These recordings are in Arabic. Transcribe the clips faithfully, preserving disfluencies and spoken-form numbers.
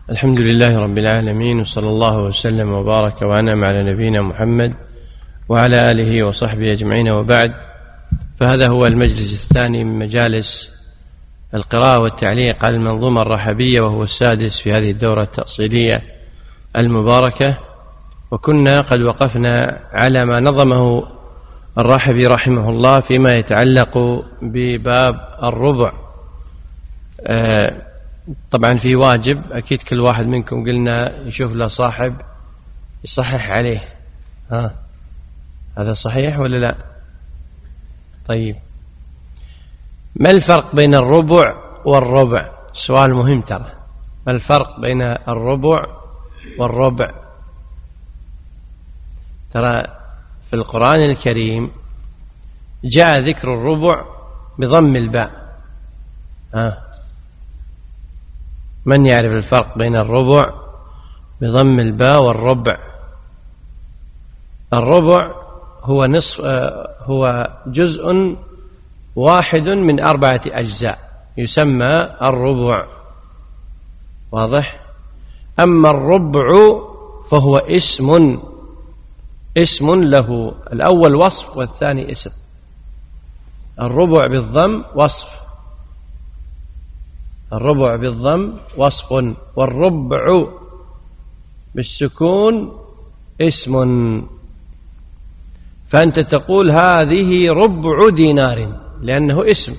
الحمد لله رب العالمين، وصلى الله وسلم وبارك وأنعم على نبينا محمد وعلى آله وصحبه أجمعين، وبعد. فهذا هو المجلس الثاني من مجالس القراءة والتعليق على المنظومة الرحبية، وهو السادس في هذه الدورة التأصيلية المباركة. وكنا قد وقفنا على ما نظمه الرحبي رحمه الله فيما يتعلق بباب الربع. آه طبعا في واجب، أكيد كل واحد منكم قلنا يشوف له صاحب يصحح عليه. ها هذا صحيح ولا لا؟ طيب، ما الفرق بين الربع والربع؟ سؤال مهم ترى. ما الفرق بين الربع والربع؟ ترى في القرآن الكريم جاء ذكر الربع بضم الباء. ها من يعرف الفرق بين الربع بضم الباء والربع؟ الربع هو نصف، هو جزء واحد من أربعة أجزاء يسمى الربع، واضح؟ أما الربع فهو اسم اسم له، الأول وصف والثاني اسم. الربع بالضم وصف، الربع بالضم وصف، والربع بالسكون اسم. فأنت تقول هذه ربع دينار لأنه اسم.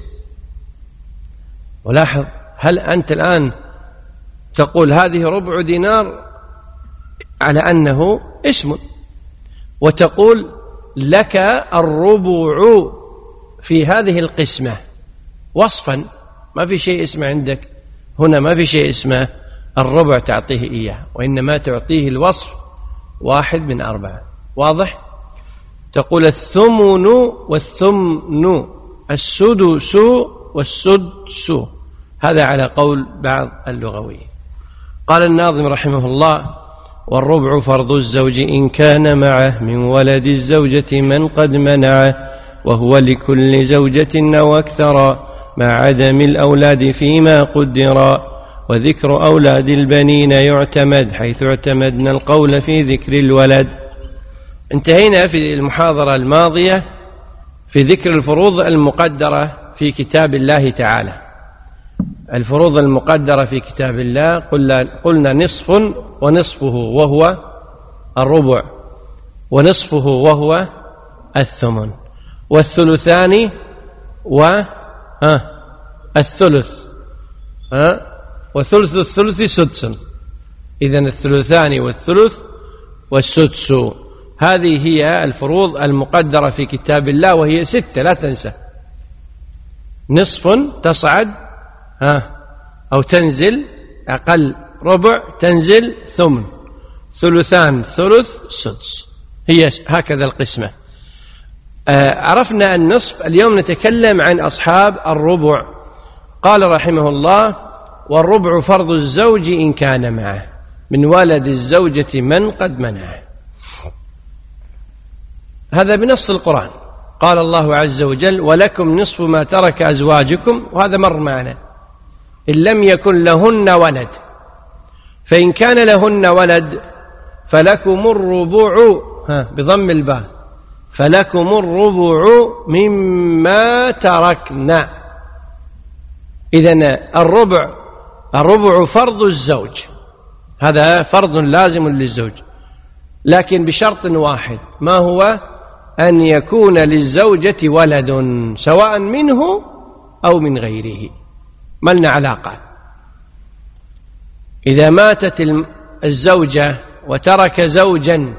ولاحظ، هل أنت الآن تقول هذه ربع دينار على أنه اسم، وتقول لك الربع في هذه القسمة وصفا، ما في شيء اسمه عندك هنا، ما في شيء اسمه الربع تعطيه إياه، وإنما تعطيه الوصف واحد من أربعة. واضح؟ تقول الثمن والثمن، السدس والسدس، هذا على قول بعض اللغويين. قال الناظم رحمه الله: والربع فرض الزوج إن كان معه من ولد الزوجة من قد منعه، وهو لكل زوجة أو أكثر مع عدم الأولاد فيما قدر، وذكر أولاد البنين يعتمد حيث اعتمدنا القول في ذكر الولد. انتهينا في المحاضرة الماضية في ذكر الفروض المقدرة في كتاب الله تعالى. الفروض المقدرة في كتاب الله قلنا نصف ونصفه وهو الربع، ونصفه وهو الثمن، والثلثان و ها الثلث، ها وثلث الثلث سدس. إذن الثلثان والثلث والسدس، هذه هي الفروض المقدرة في كتاب الله، وهي ستة لا تنسى. نصف تصعد ها أو تنزل أقل ربع، تنزل ثمن، ثلثان ثلث سدس، هي هكذا القسمة. آه عرفنا النصف. اليوم نتكلم عن أصحاب الربع. قال رحمه الله: والربع فرض الزوج إن كان معه من ولد الزوجة من قد منعه. هذا بنص القرآن. قال الله عز وجل: ولكم نصف ما ترك أزواجكم، وهذا مر معنا، إن لم يكن لهن ولد، فإن كان لهن ولد فلكم الربع بضم الباء، فلكم الربع مما تركنا. إذن الربع الربع فرض الزوج، هذا فرض لازم للزوج، لكن بشرط واحد، ما هو؟ أن يكون للزوجة ولد سواء منه أو من غيره، ما لنا علاقة. إذا ماتت الزوجة وترك زوجا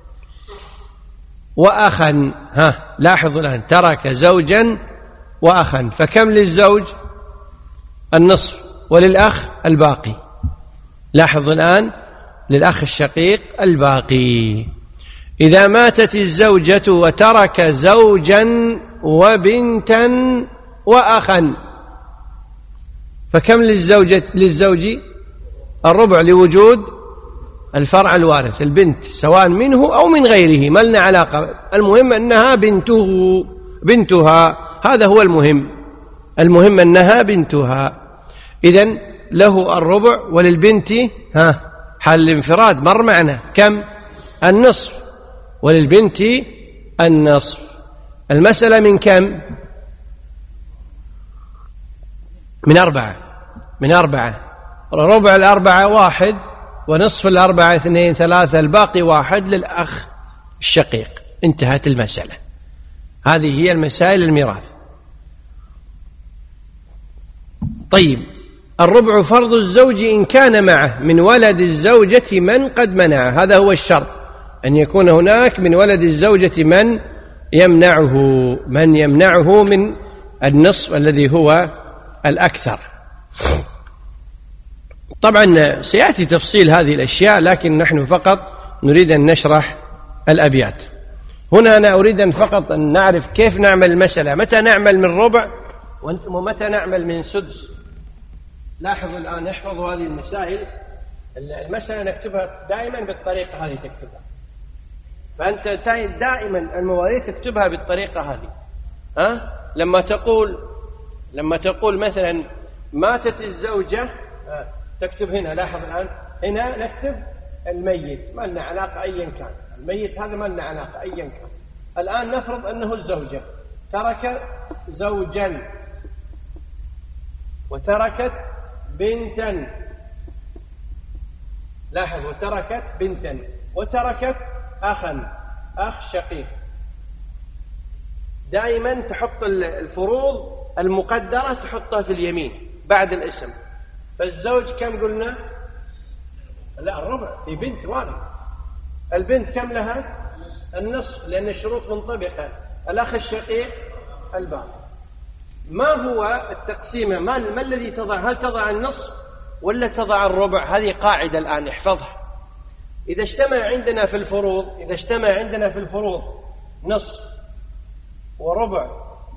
وأخا، ها لاحظوا الآن، ترك زوجا وأخا، فكم للزوج؟ النصف، وللأخ الباقي. لاحظوا الآن، للأخ الشقيق الباقي. إذا ماتت الزوجة وترك زوجا وبنتا وأخا، فكم للزوجة للزوج؟ الربع، لوجود الفرع الوارث البنت سواء منه أو من غيره، ما لنا علاقة، المهم أنها بنته بنتها، هذا هو المهم، المهم أنها بنتها. إذن له الربع وللبنت ها حال الانفراد مر معنا كم؟ النصف، وللبنت النصف. المسألة من كم؟ من أربعة، من أربعة. ربع الأربعة واحد، ونصف الأربعة اثنين ثلاثة، الباقي واحد للأخ الشقيق. انتهت المسألة. هذه هي المسائل الميراث. طيب، الربع فرض الزوج إن كان معه من ولد الزوجة من قد منعه. هذا هو الشرط، أن يكون هناك من ولد الزوجة من يمنعه، من يمنعه من النصف الذي هو الأكثر. طبعا سيأتي تفصيل هذه الأشياء، لكن نحن فقط نريد أن نشرح الأبيات. هنا أنا أريد أن فقط أن نعرف كيف نعمل المسألة، متى نعمل من ربع ومتى نعمل من سدس. لاحظوا الآن، احفظوا هذه المسائل. المسألة نكتبها دائما بالطريقة هذه تكتبها، فأنت دائما المواريث تكتبها بالطريقة هذه. ها؟ لما تقول لما تقول مثلا ماتت الزوجة، تكتب هنا. لاحظ الآن، هنا نكتب الميت، ما لنا علاقة أيا كان، الميت هذا ما لنا علاقة أيا كان. الآن نفرض أنه الزوجة ترك زوجا وتركت بنتا. لاحظ، وتركت بنتا وتركت أخا، أخ شقيق. دائما تحط الفروض المقدرة تحطها في اليمين بعد الاسم. فالزوج كم قلنا؟ لا، الربع، في بنت وارد. البنت كم لها؟ النصف، لأن الشروط منطبقة. الأخ الشقيق الباقي. ما هو التقسيم؟ ما, ما الذي تضع؟ هل تضع النصف ولا تضع الربع؟ هذه قاعدة الآن احفظها. إذا اجتمع عندنا في الفروض إذا اجتمع عندنا في الفروض نصف وربع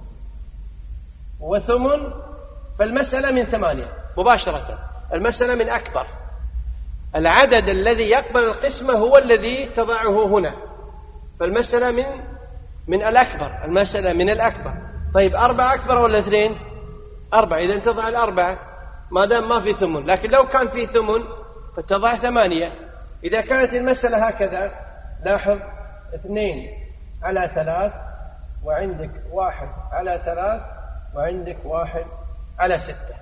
وثمن، فالمسألة من ثمانية مباشرة. المسألة من أكبر. العدد الذي يقبل القسمة هو الذي تضعه هنا. فالمسألة من من الأكبر. المسألة من الأكبر. طيب، أربعة أكبر ولا اثنين؟ أربعة. إذا تضع الأربعة ما دام ما في ثمن. لكن لو كان في ثمن فتضع ثمانية. إذا كانت المسألة هكذا، لاحظ، اثنين على ثلاث، وعندك واحد على ثلاث، وعندك واحد على ستة.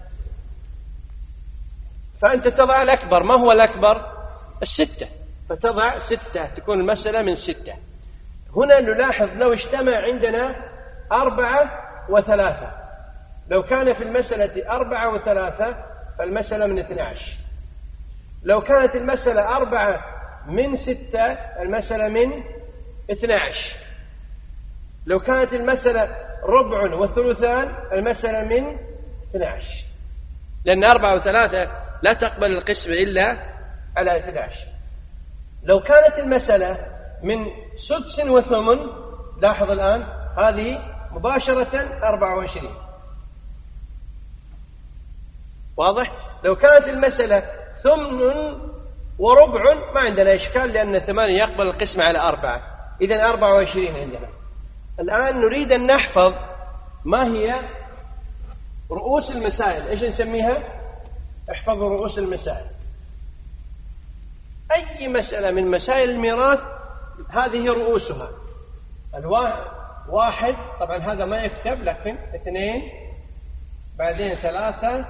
فأنت تضع الأكبر. ما هو الأكبر؟ الستة. فتضع ستة، تكون المسألة من ستة. هنا نلاحظ لو اجتمع عندنا أربعة وثلاثة، لو كان في المسألة أربعة وثلاثة فالمسألة من اثنى عشر. لو كانت المسألة أربعة من ستة المسألة من اثنى عشر. لو كانت المسألة ربع وثلثان المسألة من اثنى عشر، لأن أربعة وثلاثة لا تقبل القسم إلا على اثنى عشر. لو كانت المسألة من سدس وثمن، لاحظ الآن هذه مباشرة أربعة وعشرين. واضح؟ لو كانت المسألة ثمن وربع ما عندنا إشكال، لأن ثمانية يقبل القسم على أربعة، إذن أربعة وعشرين عندنا. الآن نريد أن نحفظ ما هي رؤوس المسائل. إيش نسميها؟ احفظوا رؤوس المسائل. أي مسألة من مسائل الميراث هذه رؤوسها. الواحد طبعا هذا ما يكتب، لكن اثنين، بعدين ثلاثة،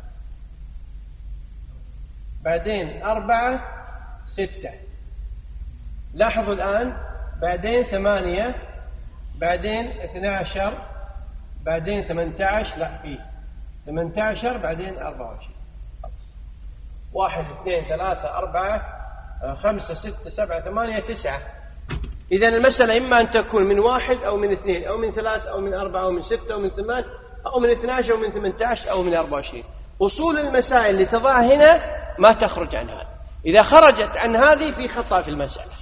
بعدين أربعة، ستة. لاحظوا الآن، بعدين ثمانية، بعدين اثنى عشر، بعدين ثمانية عشر، لا فيه ثمانية عشر، بعدين أربعة وعشرين. واحد، اثنين، ثلاثة، أربعة، خمسة، ستة، سبعة، ثمانية، تسعة. إذن المسألة إما أن تكون من واحد أو من اثنين أو من ثلاثة أو من أربعة أو من ستة أو من ثمانية أو من اثنى عشر أو من ثمانية عشر أو من أربعة وعشرين. أصول المسائل اللي تضعها هنا ما تخرج عن هذا. إذا خرجت عن هذه في خطأ في المسألة.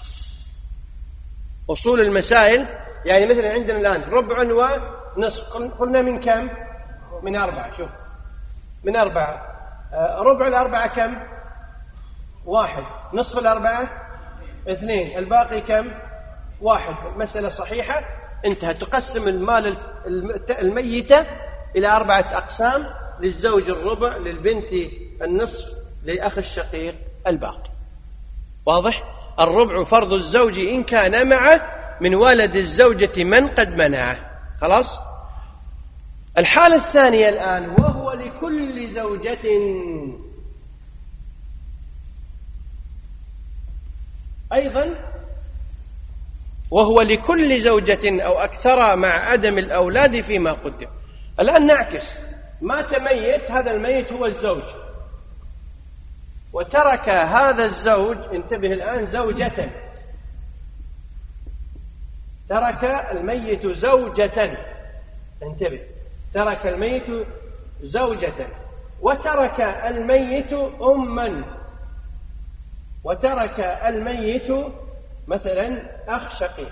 أصول المسائل يعني مثلا عندنا الآن ربع ونصف، قلنا من كم؟ من أربعة. شوف، من أربعة. ربع الأربعة كم؟ واحد. نصف الأربعة اثنين. الباقي كم؟ واحد. المسألة صحيحة، انتهى. تقسم المال الميتة إلى أربعة أقسام، للزوج الربع، للبنت النصف، لأخ الشقيق الباقي. واضح؟ الربع فرض الزوج إن كان معه من ولد الزوجة من قد منعه. خلاص؟ الحالة الثانية الآن، وهو لكل زوجة. أيضا وهو لكل زوجة أو أكثر مع عدم الأولاد فيما قدر. الآن نعكس، مات ميت، هذا الميت هو الزوج، وترك هذا الزوج، انتبه الآن، زوجة. ترك الميت زوجة، انتبه، ترك الميت زوجة، وترك الميت أما، وترك الميت مثلا أخ شقيق.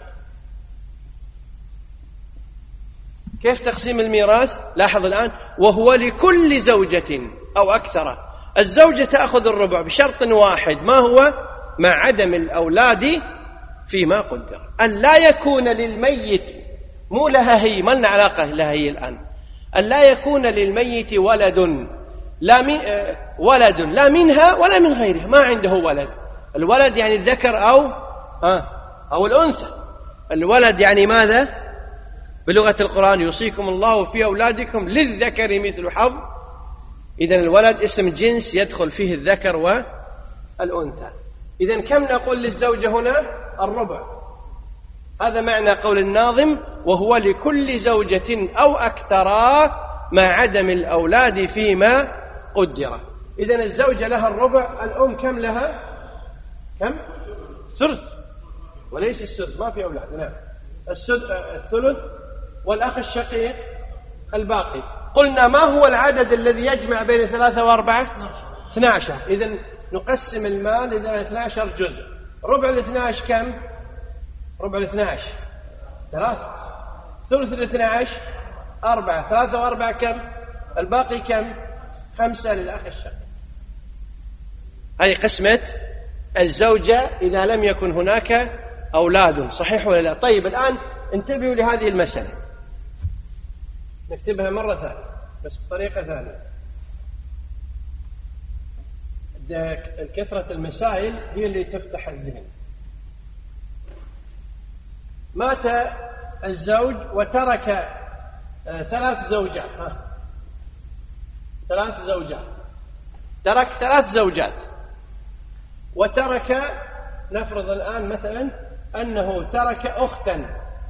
كيف تقسيم الميراث؟ لاحظ الآن، وهو لكل زوجة أو أكثر. الزوجة تأخذ الربع بشرط واحد، ما هو؟ مع عدم الأولاد فيما قدر، أن لا يكون للميت، مو لها هي، ما لنا علاقة لها هي الآن، أن لا يكون للميت ولد، لا من ولد لا منها ولا من غيرها، ما عنده ولد. الولد يعني الذكر أو آه أو الأنثى. الولد يعني ماذا؟ بلغة القرآن يوصيكم الله في أولادكم للذكر مثل حظ. إذن الولد اسم جنس يدخل فيه الذكر والأنثى. إذن كم نقول للزوجة هنا؟ الربع. هذا معنى قول الناظم وهو لكل زوجة أو أكثر مع عدم الأولاد فيما قدر. إذن الزوجة لها الربع، الأم كم لها؟ كم؟ ثلث، وليس السدس، ما في أولاد. نعم، الثلث، والأخ الشقيق الباقي. قلنا ما هو العدد الذي يجمع بين ثلاثة وأربعة؟ اثنى عشر. إذن نقسم المال إلى اثنى عشر جزء. ربع الاثنى عشر كم؟ ربع الاثنى عشر ثلاثة. ثلث الاثنى عشر أربعة. ثلاثة وأربعة كم؟ الباقي كم؟ خمسة للأخ الشقيق. هذه قسمة الزوجة إذا لم يكن هناك أولاد. صحيح ولا لا؟ طيب الآن انتبهوا لهذه المسألة، نكتبها مرة ثانية بس بطريقة ثانية. كثرة المسائل هي اللي تفتح الذهن. مات الزوج وترك آه ثلاث زوجات. ها. ثلاث زوجات ترك ثلاث زوجات وترك، نفرض الآن مثلا أنه ترك أختا،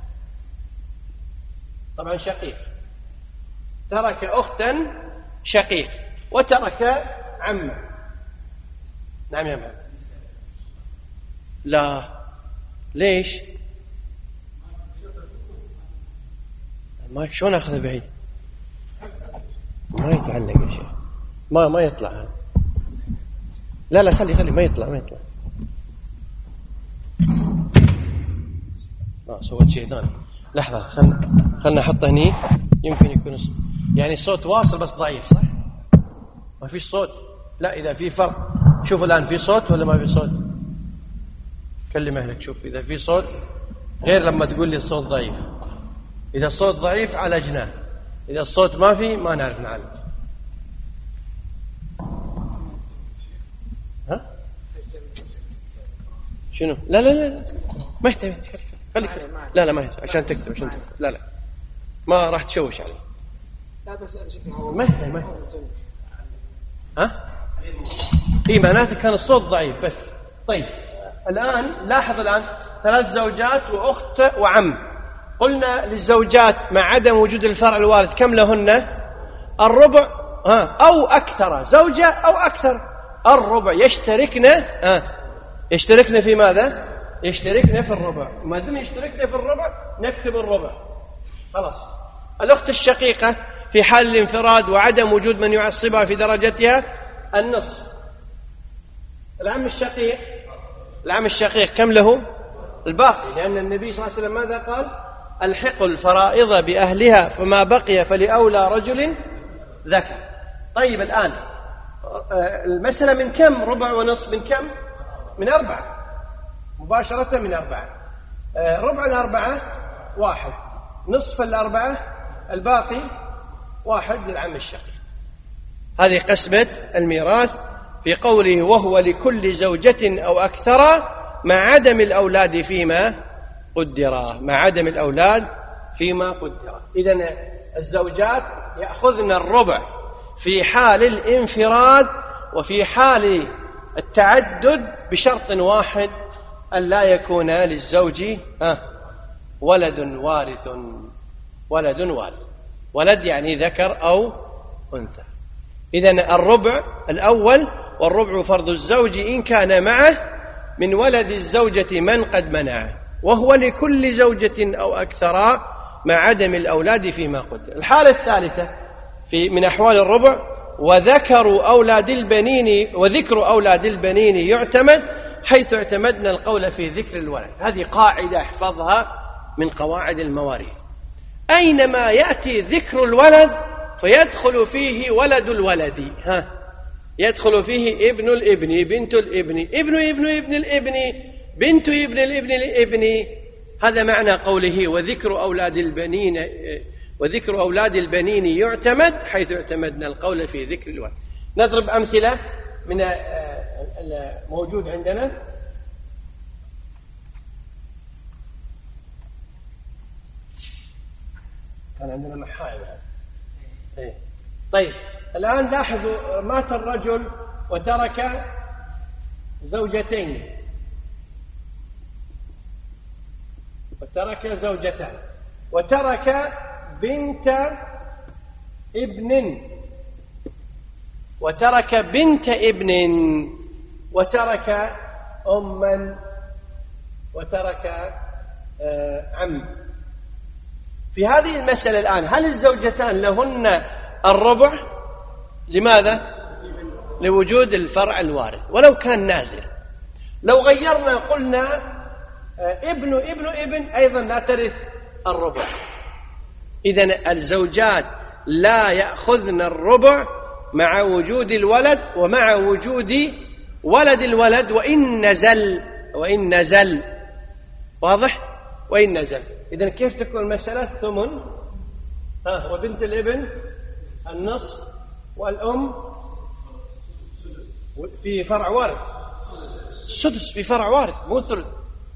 طبعا شقيق، ترك أختا شقيق، وترك عمه. نعم يا محمد. لا، ليش؟ ما شلون أخذه بعيد؟ ما يتعلق يا شيخ، ما ما يطلع هذا. لا لا خلي خلي ما يطلع ما يطلع. اه سويت شيء ثاني. لحظة، خلنا خلنا أحطه هني، يمكن يكون يعني الصوت واصل بس ضعيف، صح؟ ما فيش صوت. لا، إذا في فرق. شوف الآن في صوت ولا ما في صوت؟ كلم أهلك شوف إذا في صوت، غير لما تقول لي الصوت ضعيف. إذا الصوت ضعيف عالجناه، إذا الصوت ما في ما نعرف نعالج. ها؟ شنو؟ لا لا لا ما يحتاج، خليك لا لا ما يحتاج عشان تكتب عشان تكتب. لا لا ما راح تشوش عليه. لا بس بشكل عام ما يحتاج ما يحتاج. ها؟ إيه معناته كان الصوت ضعيف بس. طيب الآن لاحظ الآن ثلاث زوجات وأخت وعم. قلنا للزوجات مع عدم وجود الفرع الوارث كم لهن؟ الربع. ها أو أكثر، زوجة أو أكثر، الربع. يشتركن ها يشتركن في ماذا؟ يشتركن في الربع. ما دام يشتركن في الربع نكتب الربع. خلاص. الأخت الشقيقة في حال الانفراد وعدم وجود من يعصبها في درجتها النصف. العم الشقيق العم الشقيق كم له؟ الباقي، لأن النبي صلى الله عليه وسلم ماذا قال؟ الحقوا الفرائض بأهلها فما بقي فلأولى رجل ذكر. طيب الآن المسألة من كم؟ ربع ونصف من كم؟ من أربعة، مباشرة من أربعة. ربع الأربعة واحد، نصف الأربعة الباقي واحد للعم الشقيق. هذه قسمة الميراث في قوله وهو لكل زوجة أو أكثر مع عدم الأولاد فيما قدر، مع عدم الأولاد فيما قدر. إذن الزوجات يأخذن الربع في حال الانفراد وفي حال التعدد بشرط واحد، أن لا يكون للزوج ولد وارث، ولد وارث، ولد يعني ذكر أو أنثى. إذن الربع الأول والربع فرض الزوج إن كان معه من ولد الزوجة من قد منعه، وهو لكل زوجة أو أكثر مع عدم الأولاد فيما قدر. الحالة الثالثة في من أحوال الربع وذكر أولاد البنين وذكر أولاد البنين يعتمد حيث اعتمدنا القول في ذكر الولد. هذه قاعدة احفظها من قواعد المواريث، أينما يأتي ذكر الولد فيدخل فيه ولد الولد، ها يدخل فيه ابن الابن، بنت الابن، ابن ابن ابن الابن، بنت ابن الابن الابن. هذا معنى قوله وذكر أولاد البنين وذكر أولاد البنين يعتمد حيث اعتمدنا القول في ذكر الولد. نضرب أمثلة من الموجود عندنا. كان عندنا محايل. إيه. طيب الآن لاحظوا، مات الرجل وترك زوجتين وترك زوجتان وترك بنت ابن وترك بنت ابن وترك أما وترك آه عم. في هذه المسألة الآن هل الزوجتان لهن الربع؟ لماذا؟ لوجود الفرع الوارث ولو كان نازل. لو غيرنا قلنا ابن ابن ابن أيضا لا ترث الربع. إذن الزوجات لا يأخذن الربع مع وجود الولد ومع وجود ولد الولد وإن نزل وإن نزل واضح؟ وإن نزل. إذن كيف تكون المسألة؟ ثمن ها وبنت الابن النصف والأم في فرع وارث السدس في فرع وارث مو ثلث.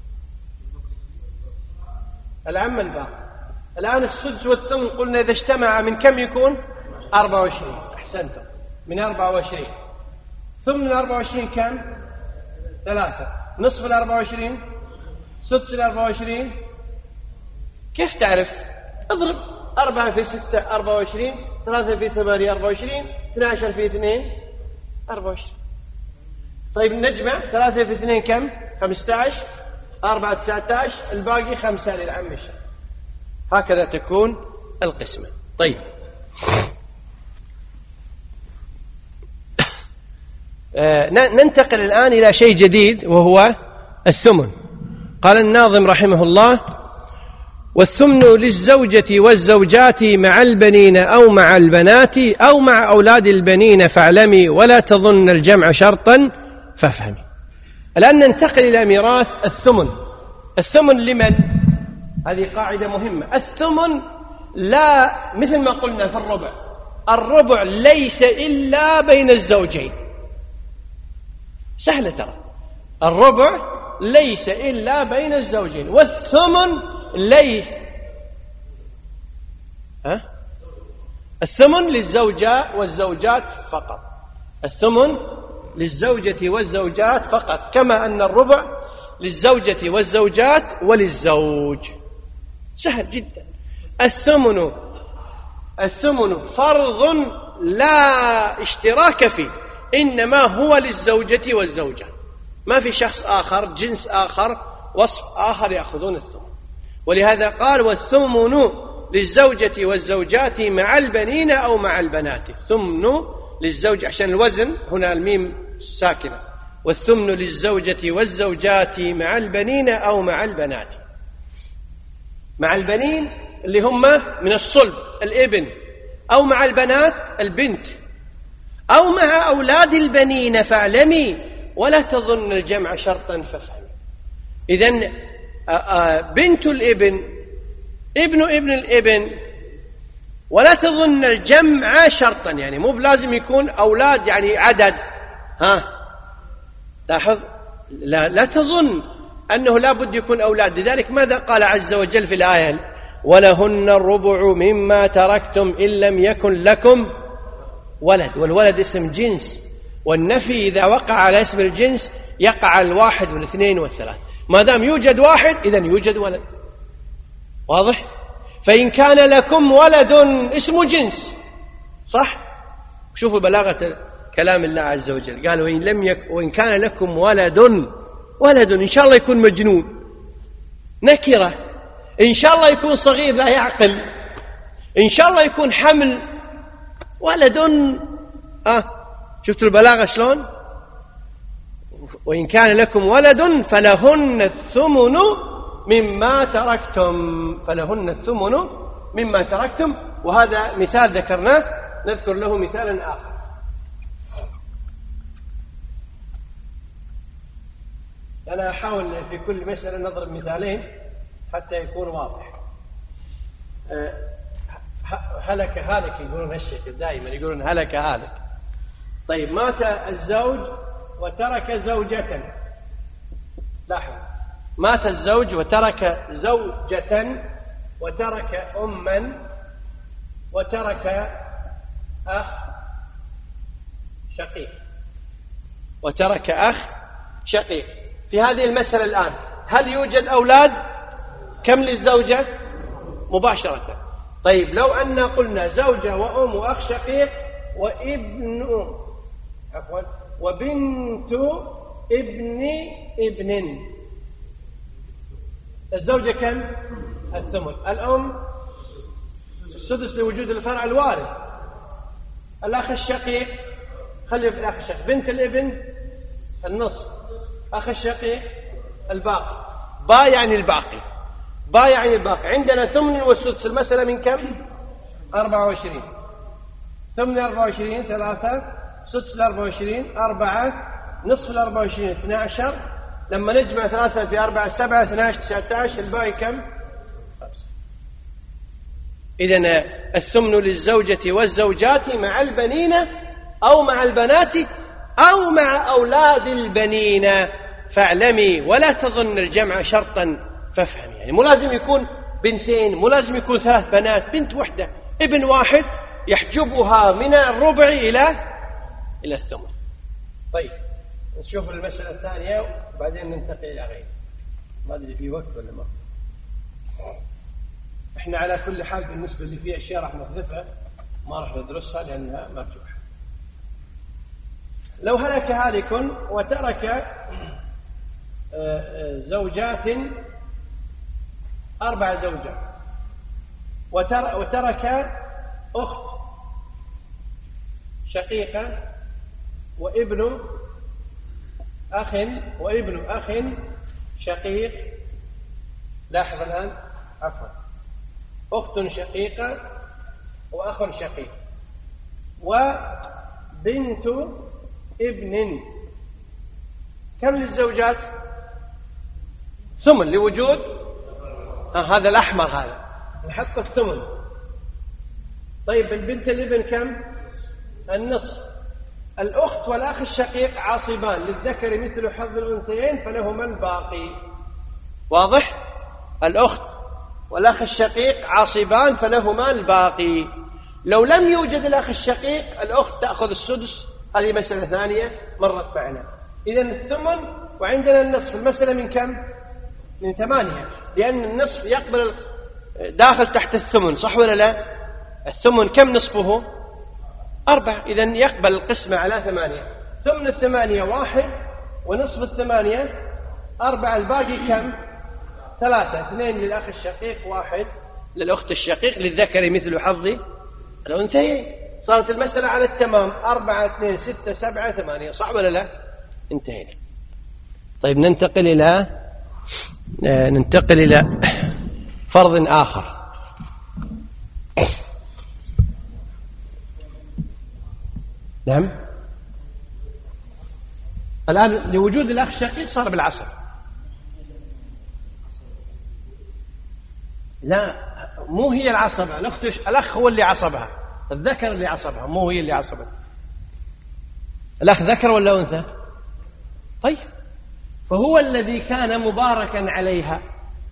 العم الباقي. الآن السدس والثمن قلنا إذا اجتمع من كم يكون؟ أربعة وعشرين. أحسنتم، من أربعة وعشرين. ثمن الأربعة وعشرين كم؟ ثلاثة. نصف الأربعة وعشرين، سدس الأربعة وعشرين. كيف تعرف؟ اضرب أربعة في ستة أربعة وعشرين، ثلاثة في ثمانية أربعة وعشرين، اثنى عشر في اثنين أربعة وعشرين. طيب نجمع ثلاثة في اثنين كم؟ خمسة عشر، أربعة تسعة عشر، الباقي خمسة للعم الشيخ. هكذا تكون القسمة. طيب آه ننتقل الآن إلى شيء جديد وهو الثمن. قال الناظم رحمه الله والثمن للزوجة والزوجات مع البنين أو مع البنات أو مع أولاد البنين فاعلمي ولا تظن الجمع شرطا فافهمي. الآن ننتقل إلى ميراث الثمن. الثمن لمن؟ هذه قاعدة مهمة. الثمن لا مثل ما قلنا في الربع، الربع ليس إلا بين الزوجين. سهلة ترى، الربع ليس إلا بين الزوجين. والثمن ليس ها؟ الثمن للزوجة والزوجات فقط. الثمن للزوجة والزوجات فقط، كما أن الربع للزوجة والزوجات وللزوج. سهل جدا. الثمن الثمن فرض لا اشتراك فيه، إنما هو للزوجة والزوجة، ما في شخص آخر جنس آخر وصف آخر يأخذون الثمن. ولهذا قال والثمن للزوجة والزوجات مع البنين أو مع البنات. الثمن للزوج عشان الوزن هنا الميم ساكنة. والثمن للزوجة والزوجات مع البنين أو مع البنات. مع البنين اللي هم من الصلب الابن، أو مع البنات البنت، أو مع أولاد البنين فاعلمي ولا تظن الجمع شرطا فافهمي. إذن بنت الابن، ابن ابن الابن، ولا تظن الجمع شرطا، يعني مو بلازم يكون أولاد يعني عدد. ها لاحظ، لا, لا تظن أنه لا بد يكون أولاد. لذلك ماذا قال عز وجل في الآية؟ ولهن الربع مما تركتم إن لم يكن لكم ولد. والولد اسم جنس، والنفي إذا وقع على اسم الجنس يقع على الواحد والاثنين والثلاث. ما دام يوجد واحد إذن يوجد ولد. واضح؟ فإن كان لكم ولد اسم جنس، صح؟ شوفوا بلاغة كلام الله عز وجل، قال وإن, لم يك وإن كان لكم ولد، ولد إن شاء الله يكون مجنون، نكرة، إن شاء الله يكون صغير لا يعقل، إن شاء الله يكون حمل، ولد. آه شفتوا البلاغة شلون؟ وإن كان لكم ولد فلهن الثمن مما تركتم، فلهن الثمن مما تركتم. وهذا مثال ذكرناه، نذكر له مثالا آخر. أنا أحاول في كل مسألة نضرب مثالين حتى يكون واضح. هلك هالك يقولون هالشكل دائما، يقولون هلك هالك. طيب مات الزوج وترك زوجة، لاحظ، مات الزوج وترك زوجة وترك أما وترك أخ شقيق وترك أخ شقيق. في هذه المسألة الآن هل يوجد أولاد؟ كم للزوجة؟ مباشرة. طيب لو أن قلنا زوجة وأم وأخ شقيق وابن عفوا وبنت ابن ابن، الزوجة كم؟ الثمن. الأم السدس لوجود الفرع الوارث. الأخ الشقيق، خلي في الأخ الشقيق، بنت الابن النصف، أخ الشقيق الباقي. با يعني الباقي، با يعني الباقي. عندنا ثمن والسدس. المسألة من كم؟ أربعة وعشرين. ثمن أربعة وعشرين ثلاثة، سدس الأربعة وعشرين أربعة، نصف الأربعة وعشرين اثنى عشر. لما نجمع ثلاثة في أربعة سبعة، اثنى عشر تسعة عشر، الباقي كم؟ خمسة. إذن الثمن للزوجة والزوجات مع البنين أو مع البنات أو مع أولاد البنين. فاعلمي ولا تظن الجمع شرطا فافهمي، يعني مو لازم يكون بنتين، مو لازم يكون ثلاث بنات، بنت وحدة، ابن واحد يحجبها من الربع إلى إلى الثمن. طيب نشوف المسألة الثانية وبعدين ننتقل إلى غيره. ما أدري في وقت ولا ما. إحنا على كل حال بالنسبة اللي فيها أشياء راح نحذفها، ما راح ندرسها لأنها مرجوحة. لو هلك هالك وترك زوجات، أربع زوجات، وترك أخت شقيقة وابن أخ وابن أخ شقيق. لاحظ الآن، عفوا، أخت شقيقة وأخ شقيق وبنت ابن. كم للزوجات؟ ثمن لوجود آه هذا الأحمر، هذا نحط الثمن. طيب البنت الابن كم؟ النصف. الأخت والأخ الشقيق عاصبان، للذكر مثل حظ الأنثيين فلهما الباقي. واضح؟ الأخت والأخ الشقيق عاصبان فلهما الباقي. لو لم يوجد الأخ الشقيق، الأخت تأخذ السدس. هذه مسألة ثانية مرت معنا. إذن الثمن وعندنا النصف. المسألة من كم؟ من ثمانية، لأن النصف يقبل داخل تحت الثمن، صح ولا لا؟ الثمن كم نصفه؟ أربع، إذن يقبل القسمة على ثمانية. ثمن الثمانية واحد، ونصف الثمانية أربعة، الباقي كم؟ ثلاثة. اثنين للأخ الشقيق، واحد للأخت الشقيق، للذكر مثل حظ الأنثيين. صارت المسألة على التمام، أربعة اثنين ستة سبعة ثمانية، صح ولا لا؟ انتهينا. طيب ننتقل إلى ننتقل إلى فرض آخر. نعم، الآن لوجود الأخ الشقيق صار بالعصر. لا، مو هي العصبة، الأخت الأخ هو اللي عصبها، الذكر اللي عصبها، مو هي اللي عصبتها. الأخ ذكر ولا أنثى؟ طيب، فهو الذي كان مباركا عليها.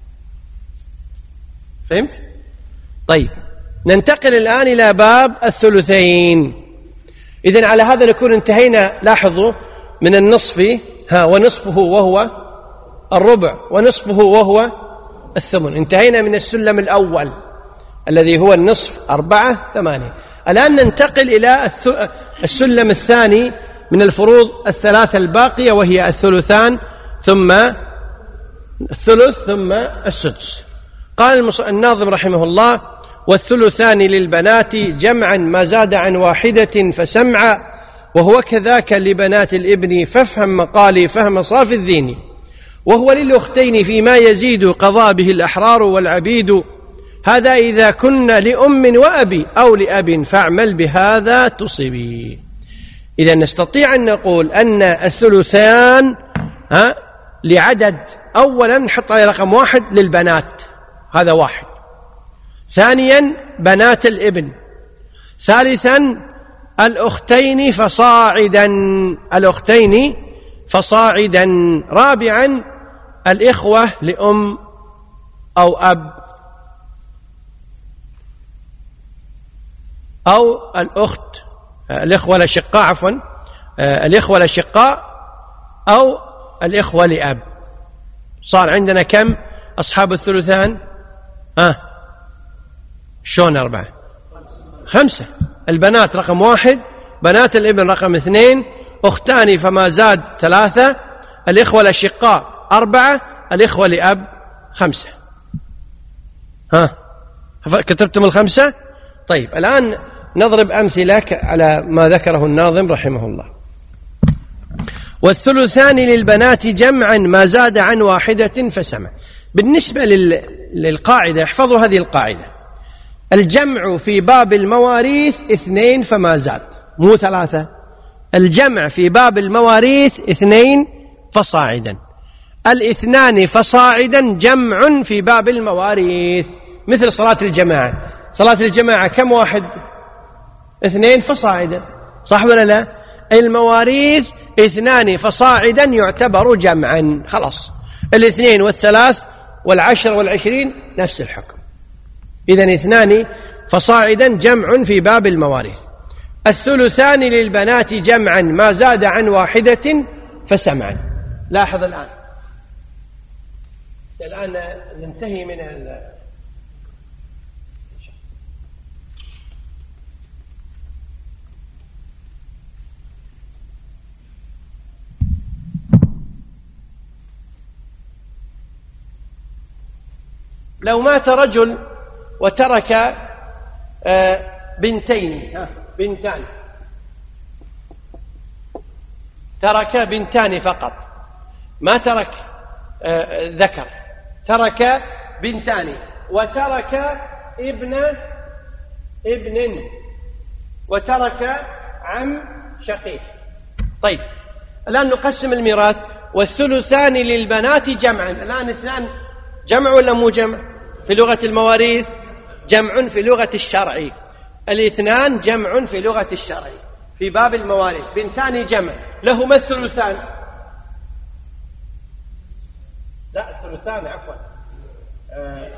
فهمت؟ طيب، ننتقل الآن إلى باب الثلثين. إذن على هذا نكون انتهينا، لاحظوا، من النصف، ها، ونصفه وهو الربع، ونصفه وهو الثمن. انتهينا من السلم الأول الذي هو النصف، أربعة، ثمانية. الآن ننتقل إلى السلم الثاني من الفروض الثلاثة الباقية، وهي الثلثان ثم الثلث ثم السدس. قال الناظم رحمه الله: والثلثان للبنات جمعا ما زاد عن واحدة فسمعا، وهو كذاك لبنات الابن فافهم مقالي فهم صاف الذين، وهو للأختين فيما يزيد قضى به الأحرار والعبيد، هذا إذا كن لأم وأبي أو لأب فاعمل بهذا تصبي. إذا نستطيع أن نقول أن الثلثان ها لعدد، أولا نحط على رقم واحد للبنات، هذا واحد. ثانيا بنات الابن. ثالثا الأختين فصاعدا، الأختين فصاعدا. رابعا الإخوة لأم أو أب، أو الأخت، الإخوة الأشقاء، عفوا الإخوة الأشقاء أو الإخوة لأب. صار عندنا كم أصحاب الثلثان؟ ها آه. شون أربعة؟ خمسة. البنات رقم واحد، بنات الابن رقم اثنين، أختان فما زاد ثلاثة، الإخوة الأشقاء أربعة، الإخوة لأب خمسة. ها كتبتم الخمسة؟ طيب، الآن نضرب أمثلة على ما ذكره الناظم رحمه الله. والثلثان للبنات جمعا ما زاد عن واحدة فسمع. بالنسبة للقاعدة، احفظوا هذه القاعدة: الجمع في باب المواريث اثنين فما زاد، مو ثلاثة. الجمع في باب المواريث اثنين فصاعدا. الاثنان فصاعدا جمع في باب المواريث، مثل صلاة الجماعة. صلاة الجماعة كم واحد؟ اثنين فصاعدا، صح ولا لا؟ المواريث اثنان فصاعدا يعتبر جمعا، خلاص. الاثنين والثلاث والعشر والعشرين نفس الحكم. إذن اثنان فصاعدا جمع في باب المواريث. الثلثان للبنات جمعا ما زاد عن واحدة فسمعا. لاحظ الآن، الآن ننتهي من ال لو مات رجل وترك بنتين، بنتان، ترك بنتان فقط، ما ترك ذكر، ترك بنتان، وترك ابن ابن، وترك عم شقيق. طيب، الآن نقسم الميراث. والثلثان للبنات جمعا. الآن اثنان جمع ولا مو جمع؟ في لغة المواريث جمع، في لغة الشرع الاثنان جمع في لغة الشرع. في باب المواريث بنتان جمع، لهما الثلثان. لا الثلثان عفوا آه.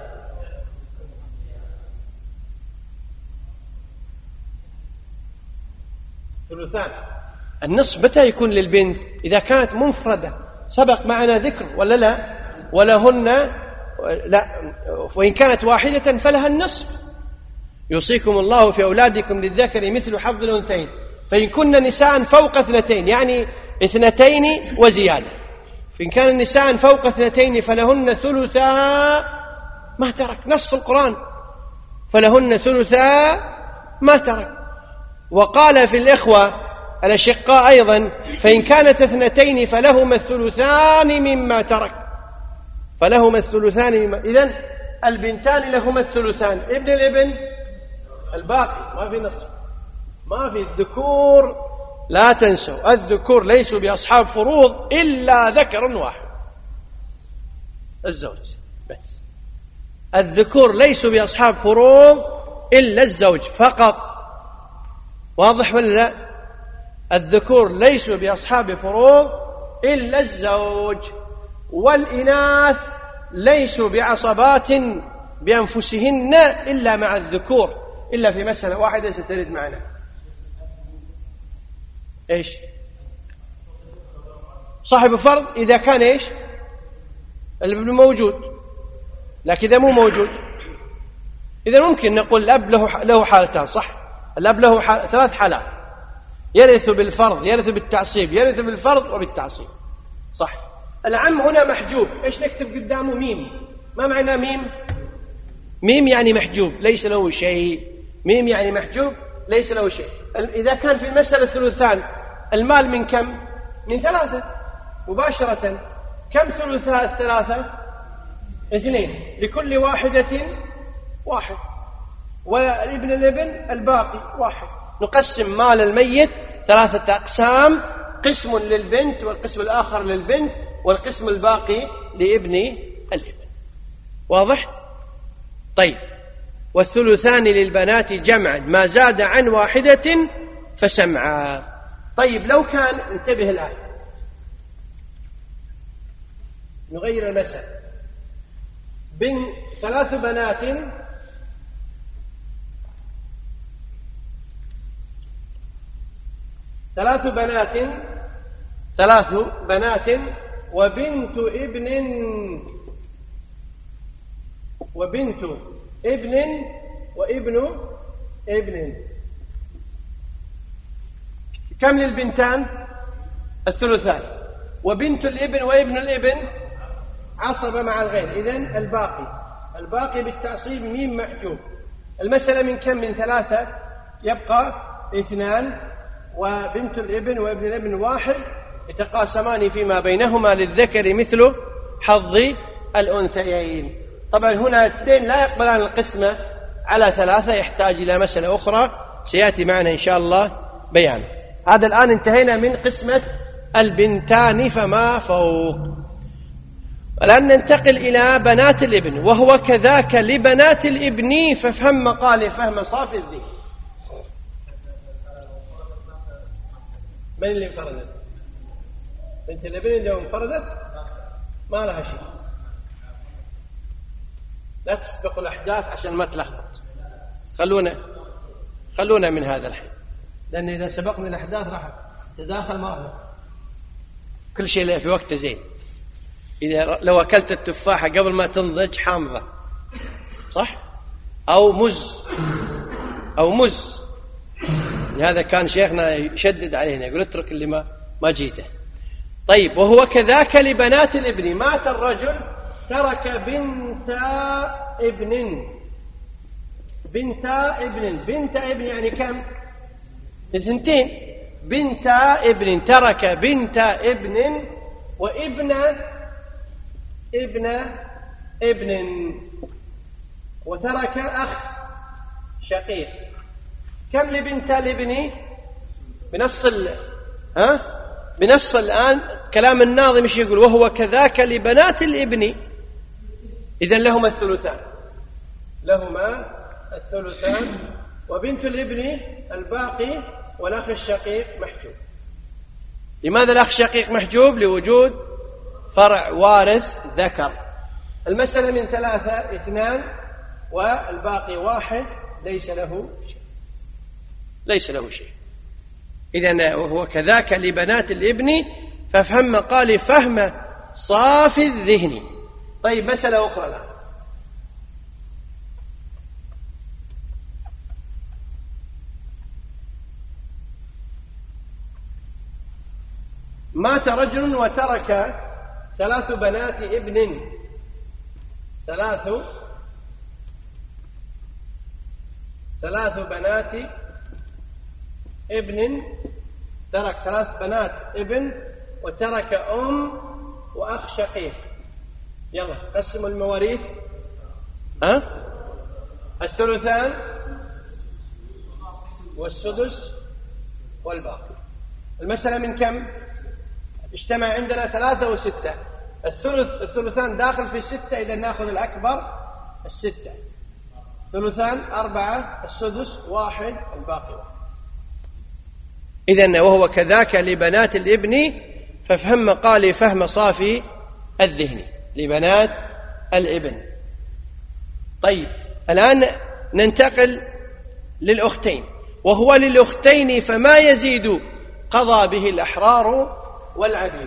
ثلثان. النصف متى يكون للبنت؟ إذا كانت منفردة، سبق معنا ذكر ولا لا؟ ولهن لا، وإن كانت واحدة فلها النصف. يوصيكم الله في أولادكم للذكر مثل حظ الأنثيين، فإن كن نساء فوق اثنتين، يعني اثنتين وزيادة. فإن كان النساء فوق اثنتين فلهن ثلثا ما ترك، نص القرآن، فلهن ثلثا ما ترك. وقال في الإخوة الأشقاء أيضا: فإن كانت اثنتين فلهما الثلثان مما ترك، فلهما الثلثان مما. إذن البنتان لهما الثلثان، ابن الابن الباقي، ما في نصف، ما في. الذكور لا تنسوا، الذكور ليسوا بأصحاب فروض إلا ذكر واحد، الزوج بس. الذكور ليسوا بأصحاب فروض إلا الزوج فقط. واضح ولا لا؟ الذكور ليسوا بأصحاب فروض إلا الزوج، والإناث ليسوا بعصبات بأنفسهن إلا مع الذكور، إلا في مسألة واحدة سترد معنا. إيش؟ صاحب فرض إذا كان إيش؟ الابن موجود، لكن إذا مو موجود، إذا ممكن نقول الأب له له حالتان، صح؟ الأب له حال... ثلاث حالات: يرث بالفرض، يرث بالتعصيب، يرث بالفرض وبالتعصيب، صح؟ العم هنا محجوب، إيش نكتب قدامه؟ ميم. ما معنى ميم؟ ميم يعني محجوب ليس له شيء، ميم يعني محجوب ليس له شيء. إذا كان في المسألة ثلثان، المال من كم؟ من ثلاثة مباشرة. كم ثلثاء الثلاثة؟ اثنين، لكل واحدة واحد، والابن الابن الباقي واحد. نقسم مال الميت ثلاثة أقسام: قسم للبنت، والقسم الآخر للبنت، والقسم الباقي لابن الابن. واضح؟ طيب، والثلثان للبنات جمعا ما زاد عن واحدة فسمعا. طيب لو كان، انتبه الآن، نغير المسألة، بن ثلاث بنات ثلاث بنات ثلاث بنات وبنت ابن وبنت ابن وابن ابن. كم للبنتان؟ الثلثان. وبنت الابن وابن الابن عصبة مع الغير، إذن الباقي الباقي بالتعصيب ميم محجوب. المسألة من كم؟ من ثلاثة، يبقى اثنان، وبنت الابن وابن الابن واحد، يتقاسمان فيما بينهما للذكر مثل حظ الأنثيين. طبعا هنا اثنين لا يقبلان القسمة على ثلاثة، يحتاج إلى مسألة أخرى سيأتي معنا إن شاء الله بيان. هذا الآن انتهينا من قسمة البنتان فما فوق. الآن ننتقل إلى بنات الابن، وهو كذاك لبنات الابن فافهم مقالي فهم صافي الذهن. من اللي انفردت؟ بنت الابن اللي انفردت ما لها شيء. لا تسبق الأحداث عشان ما تلخبط. خلونا خلونا من هذا الحين، لأن إذا سبقنا الأحداث راح تداخل معنا. كل شيء في وقته زين. إذا لو أكلت التفاحة قبل ما تنضج حامضة، صح؟ أو مز أو مز هذا كان شيخنا يشدد علينا، يقول اترك اللي ما ما جيته. طيب، وهو كذاك لبنات الابن. مات الرجل ترك بنت ابن بنت ابن بنت ابن يعني كم؟ اثنتين. بنت ابن، ترك بنت ابن وابن ابن ابن، وترك أخ شقيق. كم لبنت الابن؟ بنص ال ها بنص الآن كلام الناظم ايش يقول؟ وهو كذاك لبنات الابن، إذن لهما الثلثان لهما الثلثان وبنت الابن الباقي، والأخ الشقيق محجوب. لماذا الأخ الشقيق محجوب؟ لوجود فرع وارث ذكر. المسألة من ثلاثة اثنان والباقي واحد، ليس له شيء ليس له شيء. إذن وهو كذاك لبنات الابن فافهم مقالي فهم صافي الذهن. طيب، مسألة أخرى الآن. مات رجل وترك ثلاث بنات ابن ثلاث ثلاث بنات ابن ترك ثلاث بنات ابن وترك أم وأخ شقيق. يلا قسموا المواريث. ها؟ الثلثان والسدس والباقي. المسألة من كم؟ اجتمع عندنا ثلاثة وستة. الثلث الثلثان داخل في ستة، إذا نأخذ الأكبر الستة، ثلثان أربعة، السدس واحد، الباقي واحد. إذن وهو كذاك لبنات الابن، فافهم مقالي فهم صافي الذهن لبنات الابن. طيب الآن ننتقل للأختين، وهو للأختين فما يزيد قضى به الأحرار والعبيد.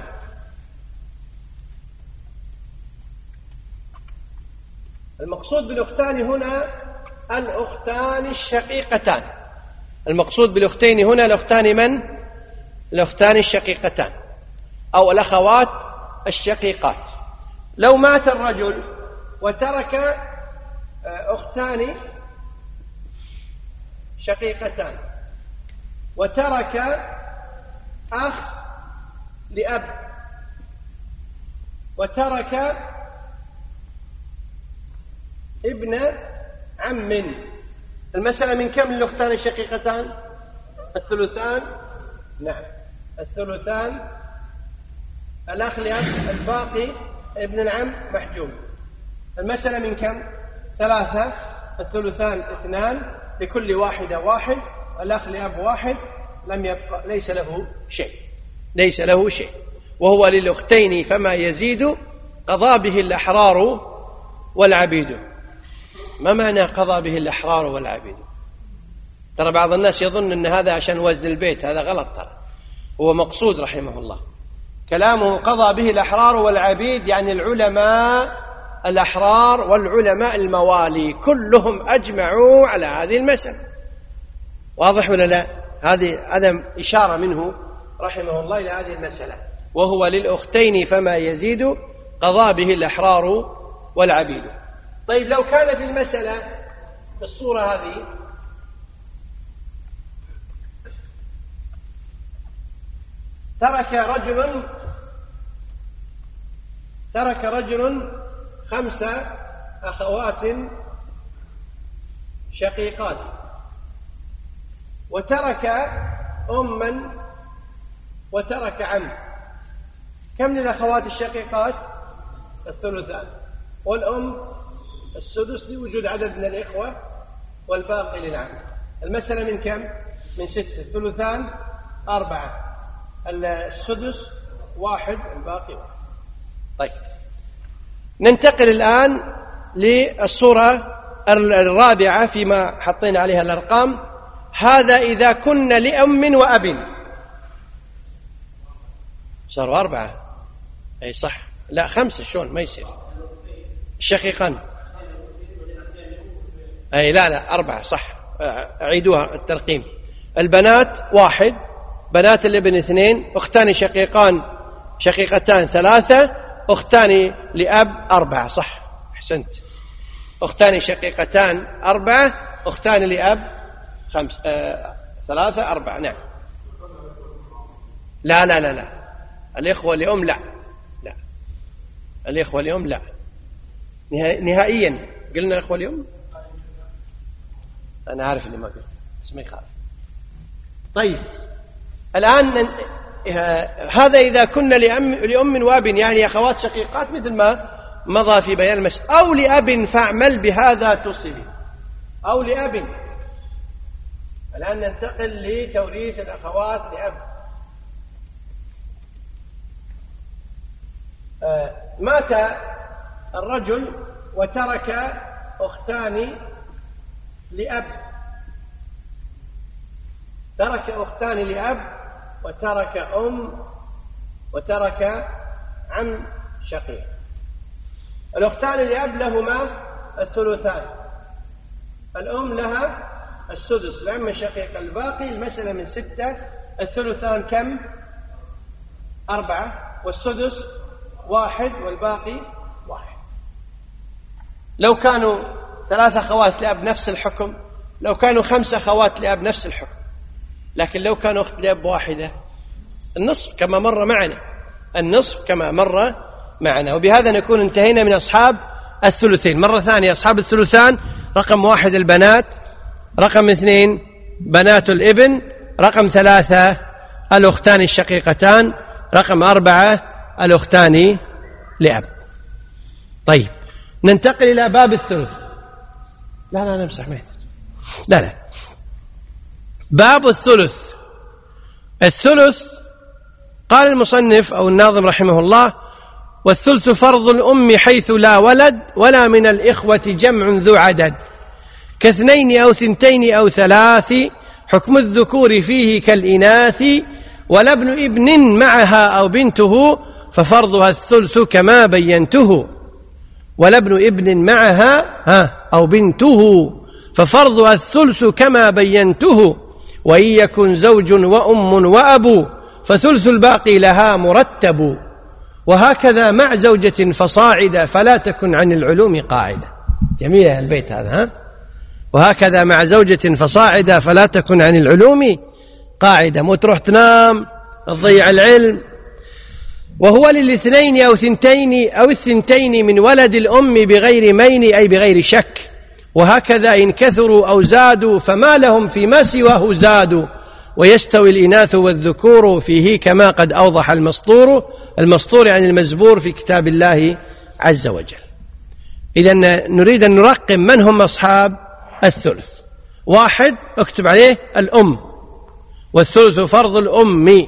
المقصود بالأختان هنا الأختان الشقيقتان. المقصود بالأختين هنا الأختان من؟ الأختان الشقيقتان أو الأخوات الشقيقات. لو مات الرجل وترك أختان شقيقتان وترك أخ لأب وترك ابن عم، المسألة من كم للأختان الشقيقتان؟ الثلثان. نعم الثلثان، الأخ لأب، الباقي ابن العم محجوب. المسألة من كم؟ ثلاثة، الثلثان اثنان، لكل واحدة واحد، الأخ لأب واحد، لم يبقى، ليس له شيء، ليس له شيء. وهو للأختين فما يزيد قضى به الأحرار والعبيد. ما معنى قضى به الأحرار والعبيد؟ ترى بعض الناس يظن أن هذا عشان وزن البيت، هذا غلط. ترى هو مقصود رحمه الله كلامه قضى به الأحرار والعبيد، يعني العلماء الأحرار والعلماء الموالي كلهم أجمعوا على هذه المسألة. واضح ولا لا؟ هذه هذا إشارة منه رحمه الله إلى هذه المسألة. وهو للأختين فما يزيد قضى به الأحرار والعبيد. طيب لو كان في المسألة بالصورة هذه ترك رجل ترك رجل خمس أخوات شقيقات وترك أما وترك عم، كم للأخوات الشقيقات؟ الثلثان، والأم السدس لوجود عدد من الإخوة، والباقي للعم. المسألة من كم؟ من ستة، الثلثان أربعة، السدس واحد، الباقي واحد. طيب ننتقل الآن للصورة الرابعة فيما حطينا عليها الأرقام. هذا إذا كنا لأم وأب. صاروا أربعة، أي صح، لا خمسة، شون ما يصير الشقيقان، أي لا لا أربعة صح، أعيدوها الترقيم. البنات واحد، بنات الابن اثنين، أختان شقيقان شقيقتان ثلاثة، أختان لأب أربعة، صح أحسنت، أختان شقيقتان أربعة، أختان لأب خمس آه، ثلاثة أربعة. نعم لا لا لا لا الإخوة لأم لا لا الإخوة لأم لا نهائيا. قلنا الإخوة لأم، أنا عارف اللي ما قلت بس ما يخالف. طيب الآن هذا إذا كنا لأم, لأم وأب، يعني أخوات شقيقات مثل ما مضى في بيان المسألة. أو لأب فاعمل بهذا تصلي، أو لأب. الآن ننتقل لتوريث الأخوات لأب. آه مات الرجل وترك أختان لأب، ترك أختان لأب وترك أم وترك عم شقيق. الأختان لأب لهما الثلثان، الأم لها السدس، العم شقيق الباقي. المسألة من ستة، الثلثان كم؟ أربعة، والسدس واحد، والباقي واحد. لو كانوا ثلاثة أخوات لأب نفس الحكم، لو كانوا خمسة أخوات لأب نفس الحكم، لكن لو كانوا أخت لأب واحدة النصف كما مر معنا، النصف كما مر معنا. وبهذا نكون انتهينا من أصحاب الثلثين. مرة ثانية أصحاب الثلثان: رقم واحد البنات، رقم اثنين بنات الابن، رقم ثلاثة الأختان الشقيقتان، رقم أربعة الأختان لأب. طيب ننتقل إلى باب الثلث. لا لا نمسح ما يحتاج. لا لا. باب الثلث. الثلث قال المصنف أو الناظم رحمه الله: والثلث فرض الأم حيث لا ولد ولا من الإخوة جمع ذو عدد كاثنين أو ثنتين أو ثلاث حكم الذكور فيه كالإناث ولا ابن ابن معها أو بنته ففرضها الثلث كما بينته. ولا ابن ابن معها ها أو بنته ففرضها الثلث كما بينته وإن يكن زوج وأم وأب فثلث الباقي لها مرتب. وهكذا مع زوجة فصاعدة فلا تكن عن العلوم قاعدة. جميل البيت هذا ها. وهكذا مع زوجة فصاعدة فلا تكن عن العلوم قاعدة، مو تروح تنام تضيع العلم. وهو للاثنين أو ثنتين أو الثنتين من ولد الأم بغير مين أي بغير شك. وهكذا إن كثروا أو زادوا فما لهم فيما سواه زادوا ويستوي الإناث والذكور فيه كما قد أوضح المسطور. المسطور عن المزبور في كتاب الله عز وجل. إذن نريد أن نرقم من هم أصحاب الثلث. واحد اكتب عليه الأم، والثلث فرض الأم.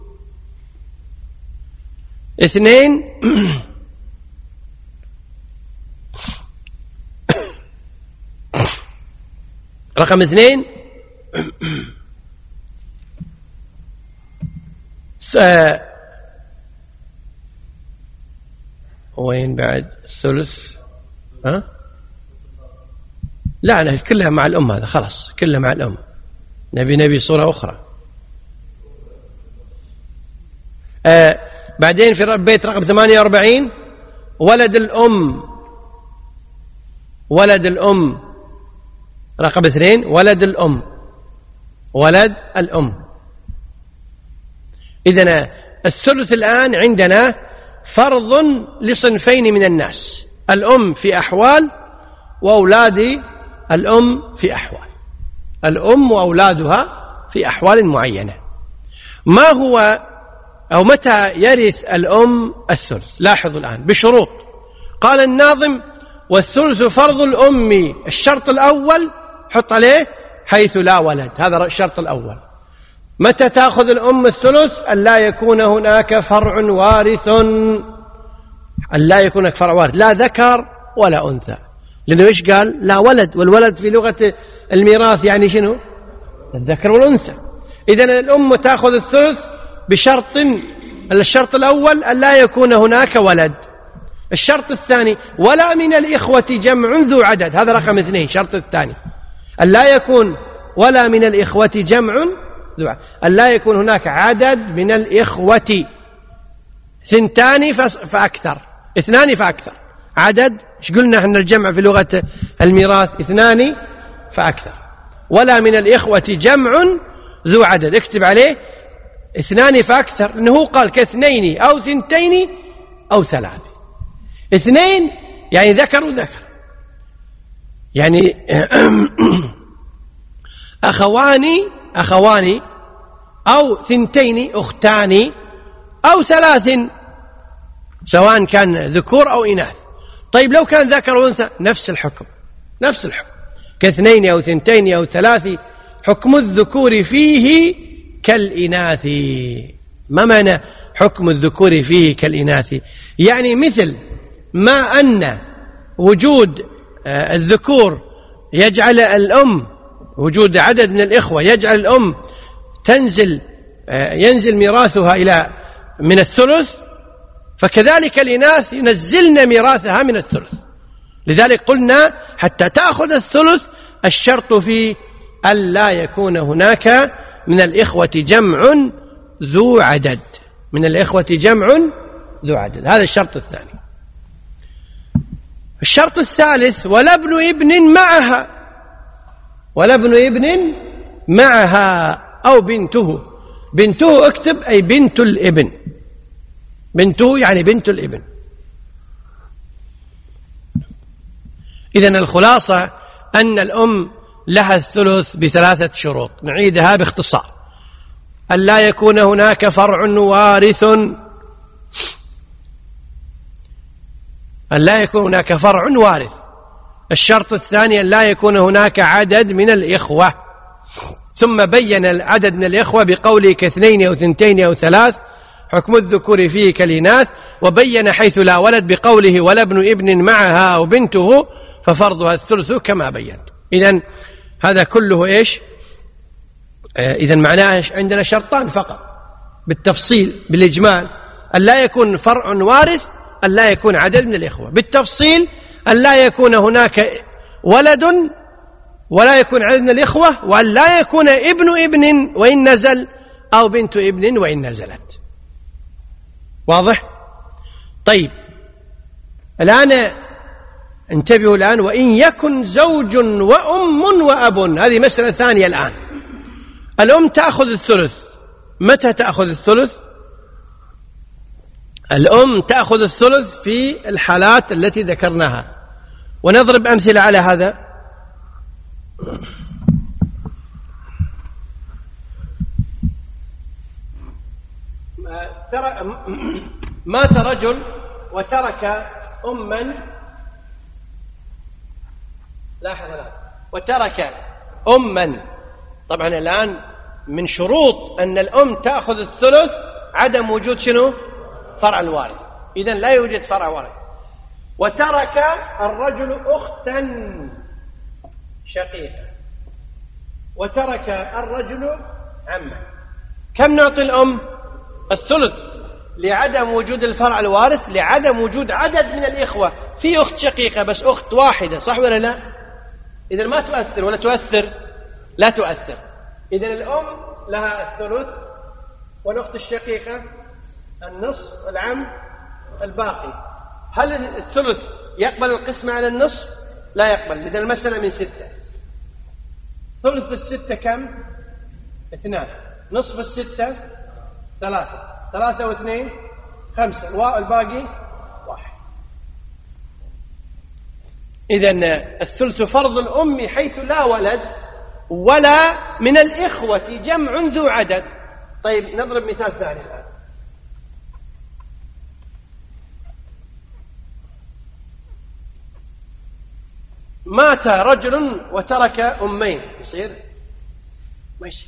اثنين رقم اثنين وين بعد الثلث؟ ها؟ لا لا كلها مع الأم، هذا خلاص كلها مع الأم. نبي نبي صورة أخرى. آه بعدين في بيت رقم ثمانية وأربعين ولد الأم. ولد الأم رقم اثنين ولد الأم. ولد الأم. إذن الثلث الآن عندنا فرض لصنفين من الناس: الأم في أحوال وأولاد الأم في أحوال. الأم وأولادها في أحوال معينة. ما هو أو متى يرث الأم الثلث؟ لاحظوا الآن بشروط. قال الناظم: والثلث فرض الأم. الشرط الأول حط عليه حيث لا ولد، هذا الشرط الأول. متى تأخذ الأم الثلث؟ أن لا يكون هناك فرع وارث. أن لا يكون هناك فرع وارث، لا ذكر ولا أنثى. لأنه إيش قال؟ لا ولد، والولد في لغة الميراث يعني شنو؟ الذكر والأنثى. إذن الأم تأخذ الثلث بشرط: الشرط الأول أن لا يكون هناك ولد. الشرط الثاني: ولا من الإخوة جمع ذو عدد. هذا رقم اثنين. الشرط الثاني أن لا يكون ولا من الإخوة جمع ذو عدد، أن لا يكون هناك عدد من الإخوة، ثنتان فأكثر، اثنان فأكثر. عدد ايش قلنا احنا الجمع في لغة الميراث؟ اثنان فأكثر. ولا من الإخوة جمع ذو عدد، اكتب عليه اثنان فأكثر، لأنه قال كاثنين أو ثنتين أو ثلاث. اثنين يعني ذكر وذكر، يعني أخوان أخوان أو ثنتين أختان أو ثلاث، سواء كان ذكور أو إناث. طيب لو كان ذكر وأنثى نفس الحكم، نفس الحكم كاثنين أو ثنتين أو ثلاث. حكم الذكور فيه كالإناث. ما معنى حكم الذكور فيه كالإناث؟ يعني مثل ما أن وجود الذكور يجعل الأم، وجود عدد من الإخوة يجعل الأم تنزل ينزل ميراثها إلى من الثلث، فكذلك الإناث ينزلن ميراثها من الثلث. لذلك قلنا حتى تأخذ الثلث الشرط في ألا يكون هناك من الإخوة جمع ذو عدد. من الإخوة جمع ذو عدد، هذا الشرط الثاني. الشرط الثالث: ولا ابن ابن معها. ولا ابن ابن معها أو بنته. بنته اكتب أي بنت الابن. بنته يعني بنت الابن. إذن الخلاصة أن الأم لها الثلث بثلاثة شروط، نعيدها باختصار: أن لا يكون هناك فرع وارث، أن لا يكون هناك فرع وارث، الشرط الثاني أن لا يكون هناك عدد من الإخوة، ثم بين العدد من الإخوة بقوله كاثنين أو ثنتين أو ثلاث حكم الذكور فيه كالإناث، وبين حيث لا ولد بقوله ولا ابن ابن معها أو بنته ففرضها الثلث كما بينت. إذن هذا كله إيش؟ آه إذن معناه عندنا شرطان فقط بالتفصيل. بالإجمال أن لا يكون فرع وارث، أن لا يكون عدد من الإخوة. بالتفصيل أن لا يكون هناك ولد ولا يكون عدد من الإخوة، وأن لا يكون ابن ابن وإن نزل أو بنت ابن وإن نزلت. واضح؟ طيب الآن انتبهوا الآن، وإن يكن زوج وأم وأب، هذه مسألة ثانية. الآن الأم تأخذ الثلث. متى تأخذ الثلث؟ الأم تأخذ الثلث في الحالات التي ذكرناها، ونضرب أمثلة على هذا. مات رجل وترك أما، لاحظ الآن، وترك أما. طبعا الآن من شروط أن الأم تأخذ الثلث عدم وجود شنو؟ فرع الوارث. إذن لا يوجد فرع وارث. وترك الرجل أختا شقيقة، وترك الرجل عمه. كم نعطي الأم؟ الثلث لعدم وجود الفرع الوارث، لعدم وجود عدد من الإخوة. في أخت شقيقة بس، أخت واحدة، صح ولا لا؟ إذن ما تؤثر ولا تؤثر؟ لا تؤثر. إذن الأم لها الثلث، والأخت الشقيقة النصف، والعم الباقي. هل الثلث يقبل القسمة على النصف؟ لا يقبل. إذن المسألة من ستة. ثلث الستة كم؟ اثنان. نصف الستة ثلاثة. ثلاثة واثنين خمسة، والباقي واحد. إذن الثلث فرض الأم حيث لا ولد ولا من الإخوة جمع ذو عدد. طيب نضرب مثال ثاني الآن. مات رجل وترك أمين، يصير؟ ما يصير.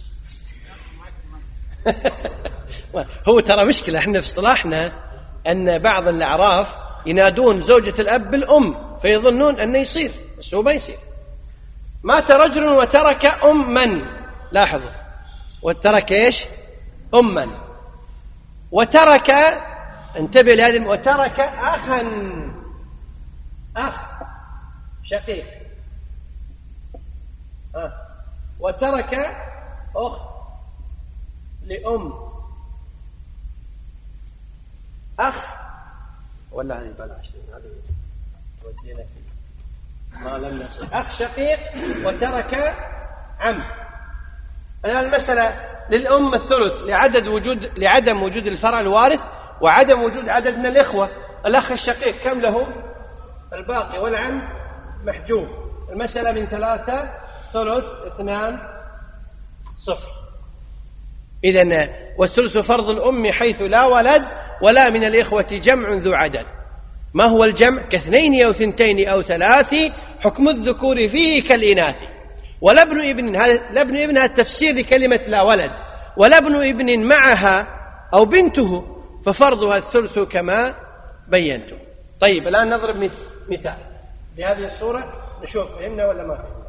هو ترى مشكلة، احنا في اصطلاحنا أن بعض الأعراف ينادون زوجة الأب بالأم فيظنون أنه يصير، بس هو ما يصير. مات رجل وترك أما، لاحظوا، وترك إيش؟ أما. وترك، انتبه لهذه، وترك أخا، أخ شقيق، آه. وترك أخت لأم، أخ، ولا هذه بلاش، هذه تودينا فيه ما لم نصل. أخ شقيق وترك عم. الآن المسألة للأم الثلث لعدد وجود لعدم وجود الفرع الوارث وعدم وجود عدد من الإخوة. الأخ الشقيق كم له؟ الباقي، والعم محجوب. المسألة من ثلاثة، ثلث اثنان صفر. إذن والثلث فرض الأم حيث لا ولد ولا من الإخوة جمع ذو عدد. ما هو الجمع؟ كاثنين أو ثنتين أو ثلاث حكم الذكور فيه كالإناث. ولا ابن ابن، هذا ابن ابن التفسير لكلمة لا ولد. ولا ابن ابن معها أو بنته ففرضها الثلث كما بينتم. طيب الآن نضرب مثال بهذه الصورة نشوف فهمنا ولا ما فهمنا.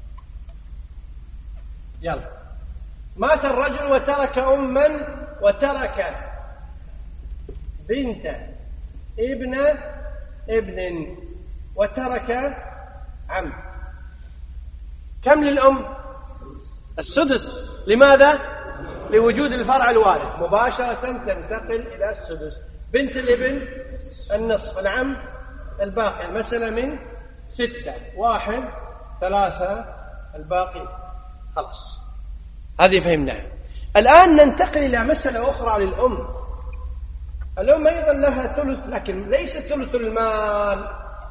يلا. مات الرجل وترك أما وترك بنت ابن ابن وترك عم. كم للأم؟ السدس. لماذا؟ لوجود الفرع الوارث، مباشرة تنتقل إلى السدس. بنت الابن النصف، العم الباقي. المسألة من ستة، واحد ثلاثة، الباقي. خلاص هذه فهمناها. الآن ننتقل إلى مسألة أخرى للأم. الأم أيضا لها ثلث، لكن ليس ثلث المال.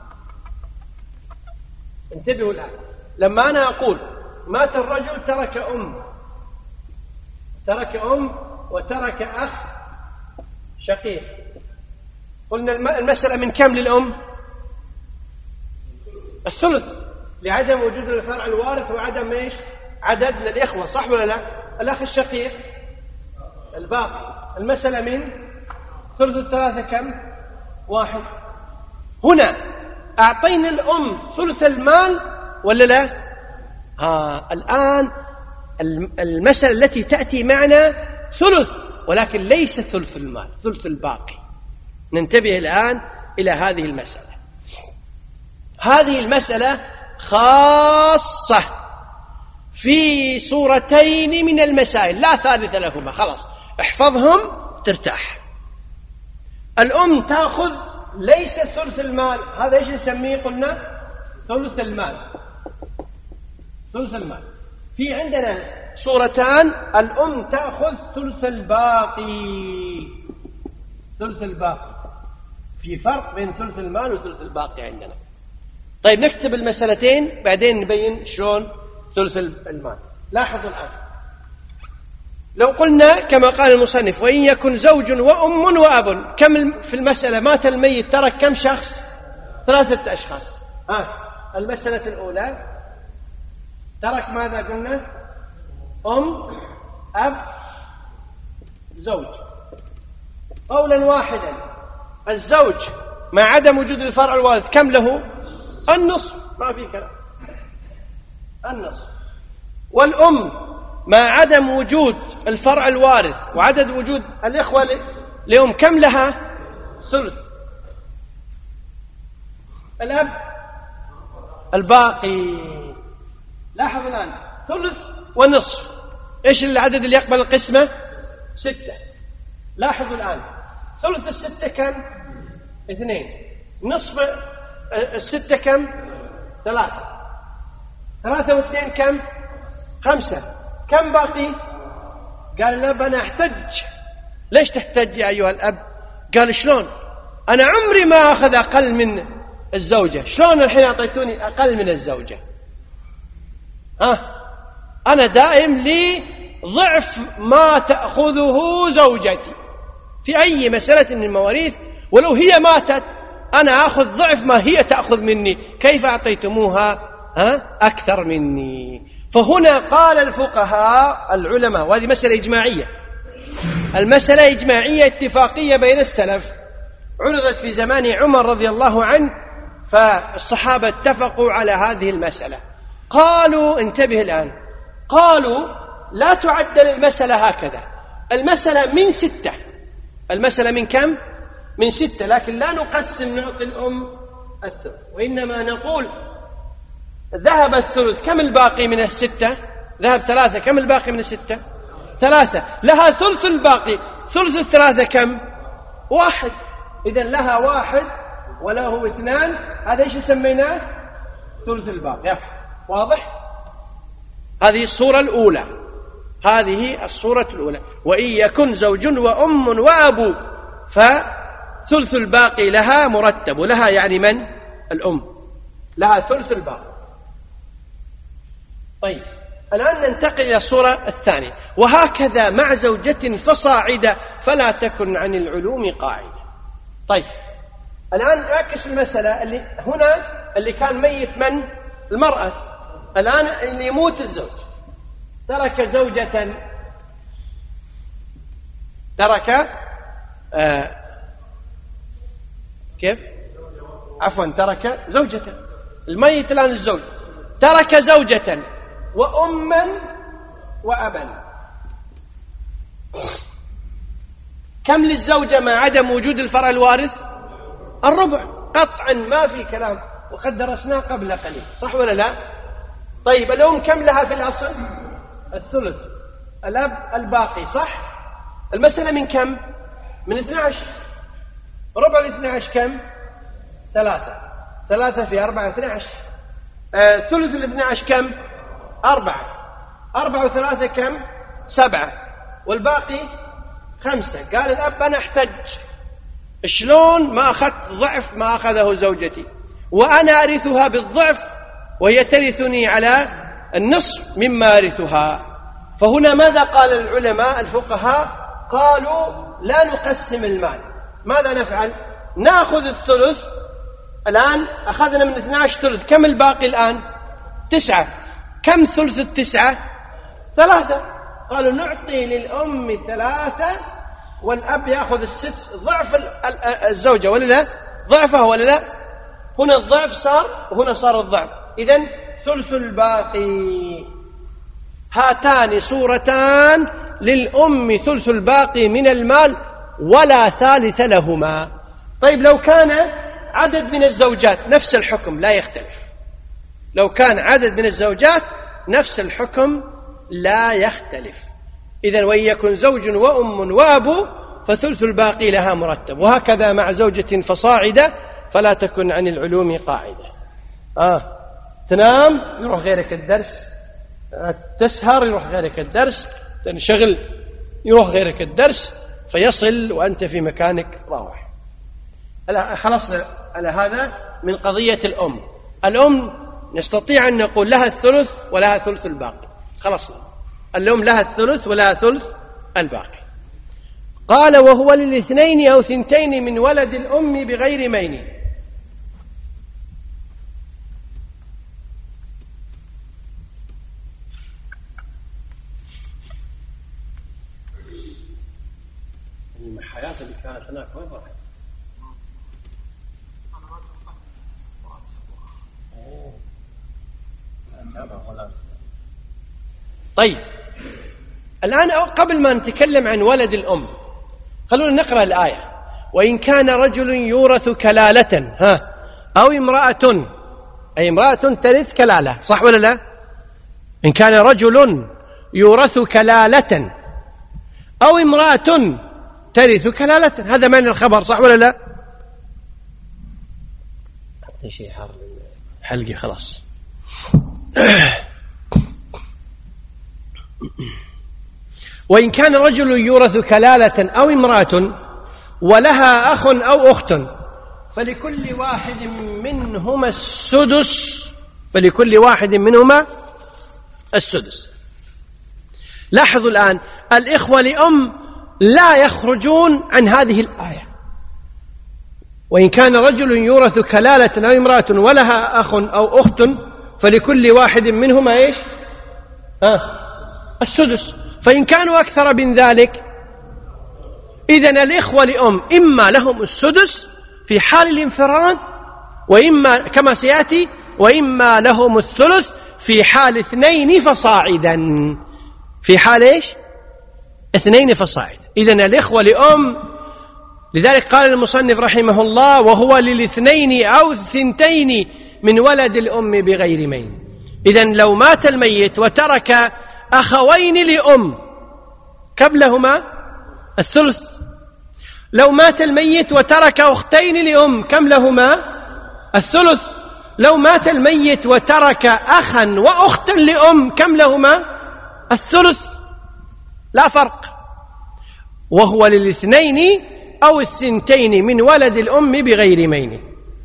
انتبهوا الآن، لما أنا أقول مات الرجل ترك أم، ترك أم وترك أخ شقيق، قلنا المسألة من كم للأم؟ الثلث لعدم وجود الفرع الوارث وعدم ايش؟ عدد للإخوة، صح ولا لا؟ الأخ الشقيق الباقي. المسألة من ثلث الثلاثة كم؟ واحد. هنا أعطينا الأم ثلث المال ولا لا؟ آه الآن المسألة التي تأتي معنا ثلث، ولكن ليس ثلث المال، ثلث الباقي. ننتبه الآن إلى هذه المسألة. هذه المسألة خاصة في صورتين من المسائل لا ثالث لهما، خلاص احفظهم ترتاح. الأم تأخذ ليس ثلث المال، هذا ايش نسميه؟ قلنا ثلث المال. ثلث المال في عندنا صورتان، الأم تأخذ ثلث الباقي. ثلث الباقي، في فرق بين ثلث المال وثلث الباقي عندنا. طيب نكتب المسألتين بعدين نبين شلون ثلث المال. لاحظوا الآن، لو قلنا كما قال المصنف وإن يكن زوج وأم وأب، كم في المسألة؟ مات الميت ترك كم شخص؟ ثلاثة أشخاص. آه. المسألة الأولى ترك ماذا قلنا؟ أم، أب، زوج. قولا واحدا، الزوج مع عدم وجود الفرع الوارث كم له؟ النصف، ما في كلام، النصف. والأم مع عدم وجود الفرع الوارث وعدد وجود الإخوة لأم كم لها؟ ثلث. الأب الباقي. لاحظ الآن ثلث ونصف، إيش العدد اللي يقبل القسمة؟ ستة. لاحظوا الآن ثلث الستة كم؟ اثنين. نصف الستة كم؟ ثلاثة. ثلاثة واثنين كم؟ خمسة. كم باقي؟ قال الأب أنا أحتج. ليش تحتج يا أيها الأب؟ قال شلون أنا عمري ما أخذ أقل من الزوجة، شلون الحين أعطيتوني أقل من الزوجة؟ ها؟ أنا دائم لي ضعف ما تأخذه زوجتي في أي مسألة من المواريث، ولو هي ماتت أنا أخذ ضعف ما هي تأخذ مني، كيف أعطيتموها ها أكثر مني؟ فهنا قال الفقهاء العلماء، وهذه مسألة إجماعية، المسألة إجماعية اتفاقية بين السلف، عرضت في زمان عمر رضي الله عنه، فالصحابة اتفقوا على هذه المسألة. قالوا انتبه الآن، قالوا لا تعدل المسألة هكذا، المسألة من ستة. المسألة من كم؟ من ستة، لكن لا نقسم نعطي الأم الثلث، وإنما نقول ذهب الثلث، كم الباقي من الستة؟ ذهب ثلاثة، كم الباقي من الستة؟ ثلاثة. لها ثلث الباقي، ثلث الثلاثة كم؟ واحد. إذن لها واحد وله اثنان، هذا إيش سميناه؟ ثلث الباقي. واضح؟ هذه الصورة الأولى، هذه الصورة الأولى. وإن يكن زوج وأم وأبو فثلث الباقي لها مرتب، لها يعني من؟ الأم، لها ثلث الباقي. طيب الآن ننتقل إلى الصورة الثانية، وهكذا مع زوجة فصاعدة فلا تكن عن العلوم قاعدة. طيب الآن أعكس المسألة، اللي هنا اللي كان ميت من؟ المرأة. الآن اللي يموت الزوج، ترك زوجة، ترك آه كيف؟ عفوا ترك زوجة. الميت الآن الزوج ترك زوجة وأما وأبا. كم للزوجة مع عدم وجود الفرع الوارث؟ الربع قطعا، ما في كلام، وقد درسناه قبل قليل، صح ولا لا؟ طيب الأم كم لها في الأصل؟ الثلث. الأب الباقي، صح؟ المسألة من كم؟ من اثني عشر. ربع الاثني عشر كم؟ ثلاثة. ثلاثة في أربعة اثني عشر. آه ثلث الاثني عشر كم؟ أربعة. أربعة وثلاثة كم؟ سبعة. والباقي خمسة. قال الأب أنا أحتج، شلون ما أخذت ضعف ما أخذه زوجتي، وأنا أرثها بالضعف وهي ترثني على النصف مما أرثها. فهنا ماذا قال العلماء الفقهاء؟ قالوا لا نقسم المال، ماذا نفعل؟ نأخذ الثلث الآن أخذنا من اثني عشر ثلث، كم الباقي الآن؟ تسعة. كم ثلث التسعة؟ ثلاثة. قالوا نعطي للأم ثلاثة والأب يأخذ السدس، ضعف الزوجة ولا لا؟ ضعفها ولا لا؟ هنا الضعف صار وهنا صار الضعف، إذن ثلث الباقي. هاتان صورتان للأم، ثلث الباقي من المال ولا ثالث لهما. طيب لو كان عدد من الزوجات نفس الحكم لا يختلف، لو كان عدد من الزوجات نفس الحكم لا يختلف. إذن وإن يكن زوج وأم وأبو فثلث الباقي لها مرتب، وهكذا مع زوجة فصاعدة فلا تكن عن العلوم قاعدة. آه تنام يروح غيرك الدرس، تسهر يروح غيرك الدرس، تنشغل يروح غيرك الدرس، فيصل وأنت في مكانك راوح. خلصنا على هذا من قضية الأم. الأم نستطيع أن نقول لها الثلث ولها ثلث الباقي، خلصنا. الأم لها الثلث ولها ثلث الباقي. قال وهو للاثنين أو ثنتين من ولد الأم بغير مين. المحايات اللي كانت هناك وين راحت؟ طيب الآن قبل ما نتكلم عن ولد الأم خلونا نقرأ الآية. وإن كان رجل يورث كلالة ها أو امرأة، أي امرأة ترث كلالة، صح ولا لا؟ إن كان رجل يورث كلالة أو امرأة ترث كلالة، هذا معنى الخبر، صح ولا لا؟ شيء حار حلقي خلاص. وإن كان رجل يورث كلالة أو امرأة ولها أخ أو أخت فلكل واحد منهما السدس، فلكل واحد منهما السدس. لاحظوا الآن الإخوة لأم لا يخرجون عن هذه الآية. وإن كان رجل يورث كلالة أو امرأة ولها أخ أو أخت فلكل واحد منهما إيش؟ آه السدس. فإن كانوا أكثر من ذلك إذن الإخوة لأم إما لهم السدس في حال الانفراد، وإما كما سيأتي وإما لهم الثلث في حال اثنين فصاعدا. في حال إيش؟ اثنين فصاعدا. إذن الإخوة لأم، لذلك قال المصنف رحمه الله وهو للاثنين أو الثنتين من ولد الأم بغير مين. إذن لو مات الميت وترك أخوين لأم كم لهما؟ الثلث. لو مات الميت وترك أختين لأم كم لهما؟ الثلث. لو مات الميت وترك أخا وأختا لأم كم لهما؟ الثلث. لا فرق. وهو للاثنين أو الثنتين من ولد الأم بغير مين.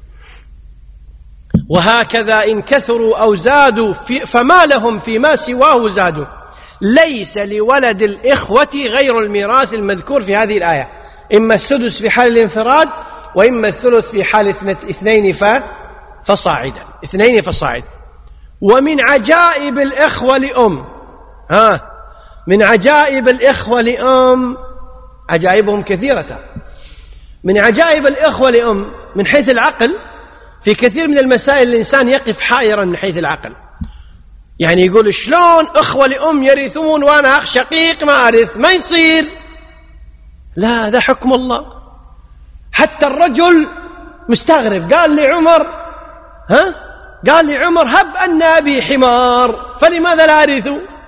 وهكذا إن كثروا أو زادوا فما لهم فيما سواه زادوا. ليس لولد الإخوة غير الميراث المذكور في هذه الآية، إما السدس في حال الانفراد وإما الثلث في حال اثنين فصاعدا. اثنين فصاعدا. ومن عجائب الإخوة لأم، ها من عجائب الإخوة لأم، عجائبهم كثيرة. من عجائب الإخوة لأم من حيث العقل، في كثير من المسائل الإنسان يقف حائرا من حيث العقل. يعني يقول شلون أخوة لأم يرثون وأنا أخ شقيق ما أرث؟ ما يصير. لا، هذا حكم الله. حتى الرجل مستغرب، قال لي عمر ها قال لي عمر هب أن أبي حمار فلماذا لا أرث؟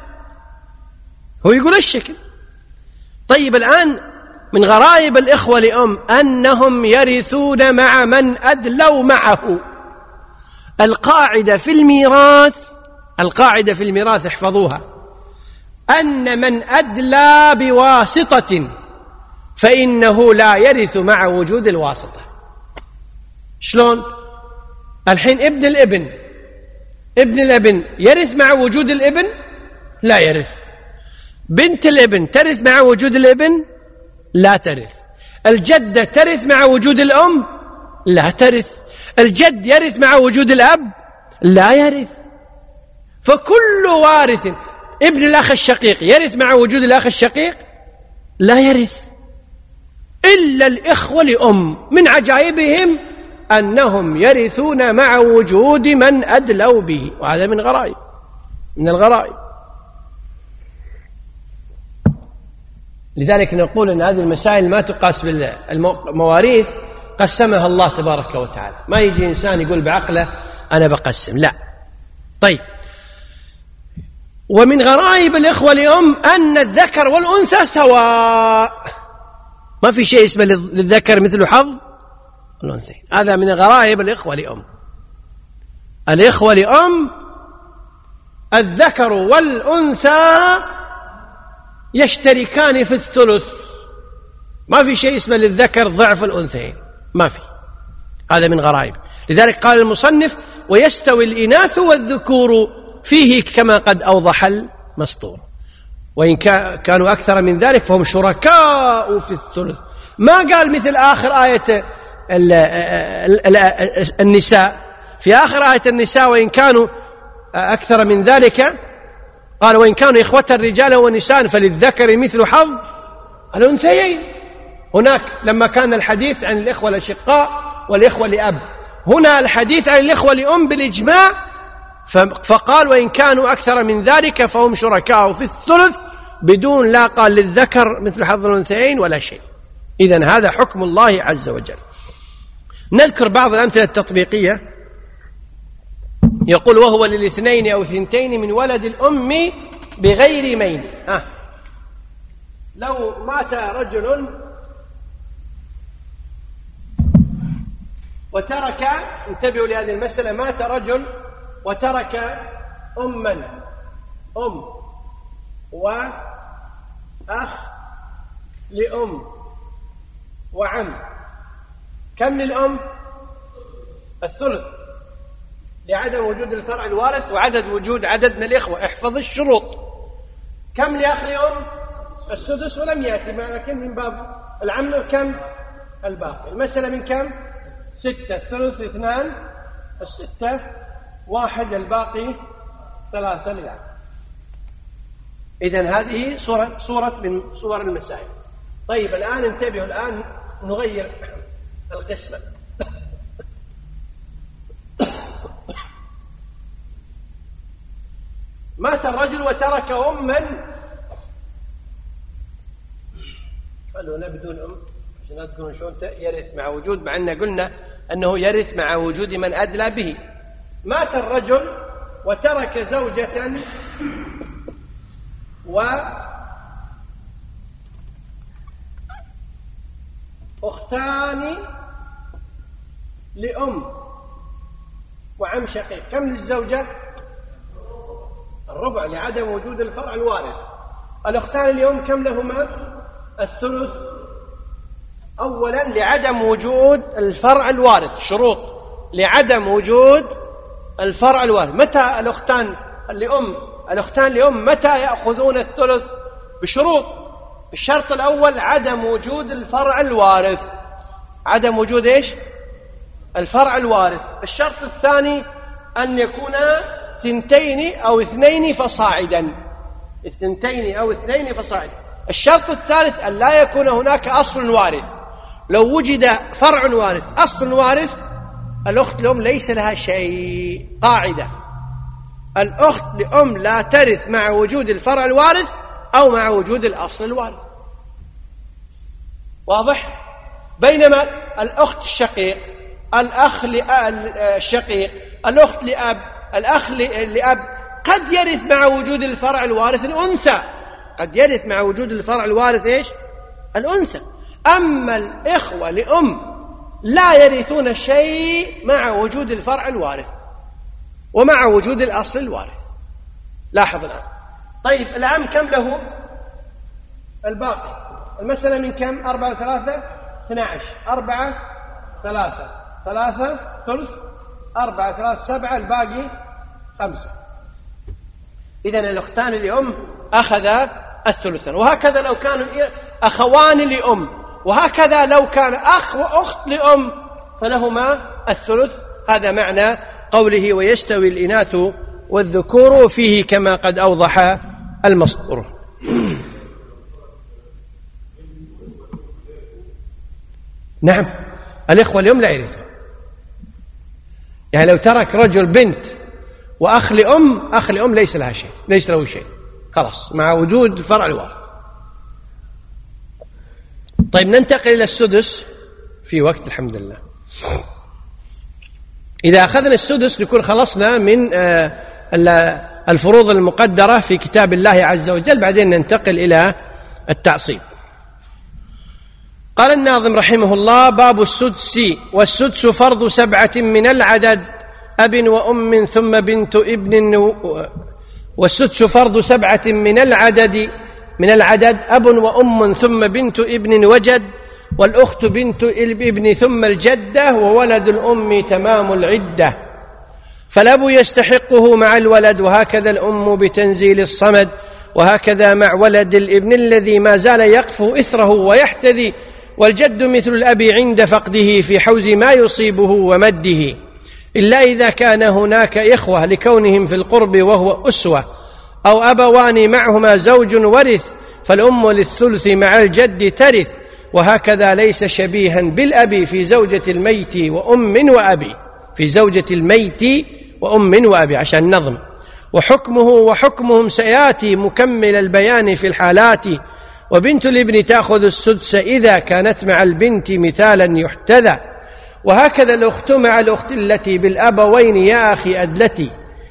هو يقول الشكل. طيب الآن من غرائب الإخوة لأم أنهم يرثون مع من أدلوا معه. القاعدة في الميراث القاعدة في الميراث احفظوها، أن من أدلى بواسطة فإنه لا يرث مع وجود الواسطة. شلون؟ الحين ابن الابن ابن الابن يرث مع وجود الابن؟ لا يرث. بنت الابن ترث مع وجود الابن؟ لا ترث. الجدة ترث مع وجود الأم؟ لا ترث. الجد يرث مع وجود الأب؟ لا يرث. فكل وارث، ابن الأخ الشقيق يرث مع وجود الأخ الشقيق؟ لا يرث، إلا الإخوة لأم. من عجائبهم أنهم يرثون مع وجود من أدلوا به، وهذا من غرائب من الغرائب. لذلك نقول أن هذه المسائل ما تقاس بالمواريث، قسمها الله تبارك وتعالى. ما يجي إنسان يقول بعقله أنا بقسم، لا. طيب، ومن غرائب الإخوة لأم أن الذكر والأنثى سواء، ما في شيء اسمه للذكر مثل حظ الأنثى. هذا من غرائب الإخوة لأم. الإخوة لأم الذكر والأنثى يشتركان في الثلث، ما في شيء اسمه للذكر ضعف الأنثى، ما في. هذا من غرائب. لذلك قال المصنف ويستوي الإناث والذكور فيه كما قد أوضح المسطور، وإن كانوا أكثر من ذلك فهم شركاء في الثلث. ما قال مثل آخر آية النساء، في آخر آية النساء وإن كانوا أكثر من ذلك قال وإن كانوا إخوة الرجال ونساء فللذكر مثل حظ الأنثيين. هناك لما كان الحديث عن الإخوة الأشقاء والإخوة لأب، هنا الحديث عن الإخوة لأم بالإجماع، فقال وإن كانوا أكثر من ذلك فهم شركاء في الثلث، بدون لا قال للذكر مثل حظ الأنثيين ولا شيء. إذن هذا حكم الله عز وجل. نذكر بعض الأمثلة التطبيقية. يقول وهو للاثنين أو ثنتين من ولد الأم بغير مين. آه. لو مات رجل وترك، انتبهوا لهذه المسألة، مات رجل وترك أما أم وأخ لأم وعم. كم للأم؟ الثلث لعدم وجود الفرع الوارث وعدد وجود عدد من الإخوة. احفظ الشروط. كم لأخ لأم؟ السدس ولم يأتي معنا، لكن من باب العم كم؟ الباقي. المسألة من كم؟ ستة. الثلث اثنان، الستة واحد، الباقي ثلاثة للعم. إذن هذه صورة, صورة من صور المسائل. طيب الآن انتبهوا، الآن نغير القسمة. مات الرجل وترك أما، قالوا لا بدون أم عشان لا تقولون شلون يرث مع وجود، مع أن قلنا أنه يرث مع وجود من أدلى به. مات الرجل وترك زوجة وأختان لأم وعم شقيق. كم للزوجة؟ الربع لعدم وجود الفرع الوارث. الأختان لأم كم لهما؟ الثلث. أولا لعدم وجود الفرع الوارث، شروط لعدم وجود الفرع الوارث. متى الأختان لأم الأختان لأم متى يأخذون الثلث؟ بشروط. الشرط الأول عدم وجود الفرع الوارث، عدم وجود إيش؟ الفرع الوارث. الشرط الثاني أن يكون ثنتين أو اثنين فصاعدا، اثنتين أو اثنين فصاعدا. الشرط الثالث أن لا يكون هناك أصل وارث. لو وجد فرع وارث أصل وارث الأخت لأم ليس لها شيء. قاعدة: الأخت لأم لا ترث مع وجود الفرع الوارث أو مع وجود الأصل الوارث. واضح؟ بينما الأخت الشقيق، الأخ الشقيق، الأخت لأب، الأخ لأب قد يرث مع وجود الفرع الوارث الأنثى، قد يرث مع وجود الفرع الوارث إيش؟ الأنثى. أما الإخوة لأم لا يرثون شيء مع وجود الفرع الوارث ومع وجود الأصل الوارث. لاحظ الآن. طيب العم كم له؟ الباقي. المسألة من كم؟ أربعة وثلاثة اثنى عشر. أربعة ثلاثة ثلاثة ثلث، أربعة ثلاثة سبعة، الباقي خمسة. إذن الأختان لأم أخذ الثلثان. وهكذا لو كانوا أخوان لأم، وهكذا لو كان أخ وأخت لأم فلهما الثلث. هذا معنى قوله ويستوي الإناث والذكور فيه كما قد أوضح المصدر. نعم، الإخوة اليوم لا يرثون. يعني لو ترك رجل بنت وأخ لأم، أخ لأم ليس لها شيء، ليس له شيء خلاص مع وجود الفرع الوارث. طيب ننتقل إلى السدس في وقت الحمد لله. إذا أخذنا السدس نكون خلصنا من الفروض المقدرة في كتاب الله عز وجل، بعدين ننتقل إلى التعصيب. قال الناظم رحمه الله: باب السدس. والسدس فرض سبعة من العدد، أب وأم ثم بنت ابن. والسدس فرض سبعة من العدد من العدد أب وأم ثم بنت ابن وجد، والأخت بنت الابن ثم الجدة، وولد الأم تمام العدة. فالأب يستحقه مع الولد، وهكذا الأم بتنزيل الصمد، وهكذا مع ولد الابن الذي ما زال يقفو إثره ويحتذي. والجد مثل الأب عند فقده في حوز ما يصيبه ومده، إلا إذا كان هناك إخوة لكونهم في القرب وهو أسوة، أو أبوان معهما زوج ورث، فالأم للثلث مع الجد ترث. وهكذا ليس شبيها بالأب في زوجة الميت وأم وأبي، في زوجة الميت وأم وأبي عشان نظم. وحكمه وحكمهم سياتي مكمل البيان في الحالات. وبنت الابن تأخذ السدس إذا كانت مع البنت مثالا يحتذى. وهكذا الأخت مع الأخت التي بالأبوين يا أخي أدلتي.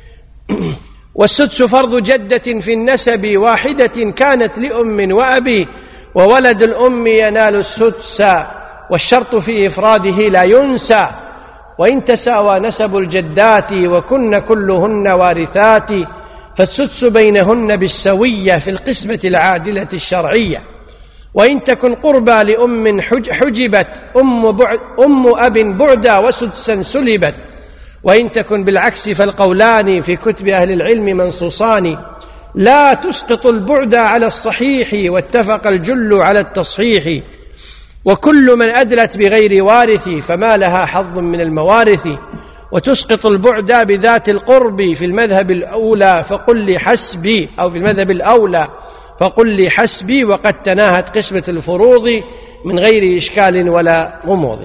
والسدس فرض جدة في النسب واحدة كانت لأم وأبي، وولد الأم ينال السدس، والشرط في إفراده لا ينسى. وإن تساوى نسب الجدات وكن كلهن وارثات، فالسدس بينهن بالسوية في القسمة العادلة الشرعية. وإن تكن قربى لأم حجبت أم, بعد أم أب بعدا وسدسا سلبت. وإن تكن بالعكس فالقولان في كتب أهل العلم منصوصان، لا تسقط البعد على الصحيح، واتفق الجل على التصحيح. وكل من أدلت بغير وارث فما لها حظ من الموارث. وتسقط البعد بذات القرب في المذهب الأولى فقل لي حسبي، أو في المذهب الأولى فقل لي حسبي. وقد تناهت قسمة الفروض من غير إشكال ولا غموض.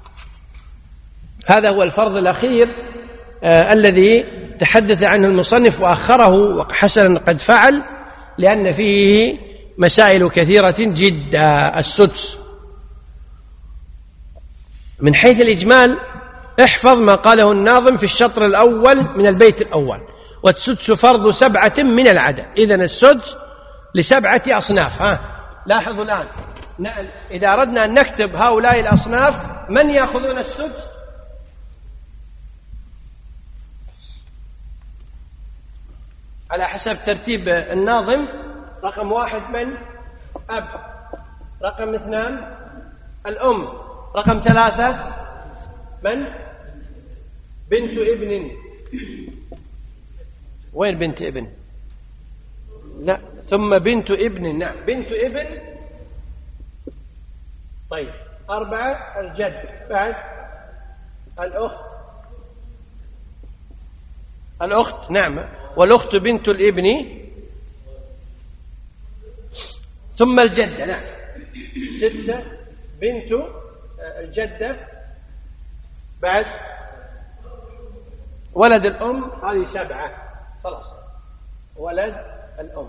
هذا هو الفرض الأخير آه الذي تحدث عنه المصنف وأخره، وحسنا قد فعل، لأن فيه مسائل كثيرة جدا. السدس من حيث الإجمال احفظ ما قاله الناظم في الشطر الأول من البيت الأول: والسدس فرض سبعة من العدد. إذن السدس لسبعة أصناف. ها لاحظوا الآن، إذا أردنا أن نكتب هؤلاء الأصناف من يأخذون السدس؟ على حسب ترتيب الناظم: رقم واحد من؟ أب. رقم اثنان الأم. رقم ثلاثة من؟ بنت ابن. وين بنت ابن؟ لا، ثم بنت ابن. نعم، بنت ابن. طيب، أربعة الجد. بعد الأخت. الأخت نعم، والأخت بنت الابن، ثم الجدة. نعم، ستة بنت الجدة. بعد ولد الأم، هذه سبعة. خلاص، ولد الأم.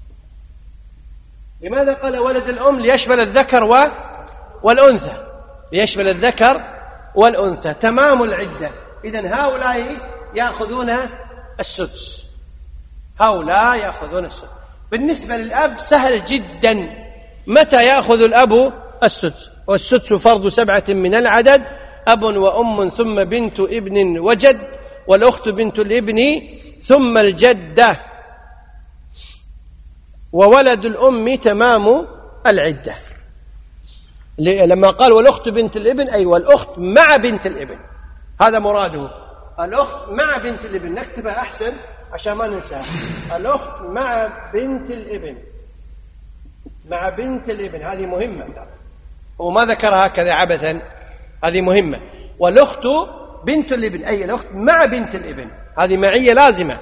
لماذا قال ولد الأم؟ ليشمل الذكر و... والأنثى، ليشمل الذكر والأنثى. تمام العدة. إذن هؤلاء يأخذون السدس، هؤلاء يأخذون السدس. بالنسبة للأب سهل جدا. متى يأخذ الأب السدس؟ والسدس فرض سبعة من العدد: أب وأم ثم بنت ابن وجد، والأخت بنت الابن ثم الجدة، وولد الأم تمام العدة. لما قال والأخت بنت الابن أي والأخت مع بنت الابن، هذا مراده. الأخت مع بنت الابن، نكتبها أحسن عشان ما ننساها. الأخت مع بنت الابن، مع بنت الابن، هذه مهمة. وما ذكرها هكذا عبثا، هذه مهمة. والأخت بنت الابن، أي الأخت مع بنت الابن، هذه معية لازمة.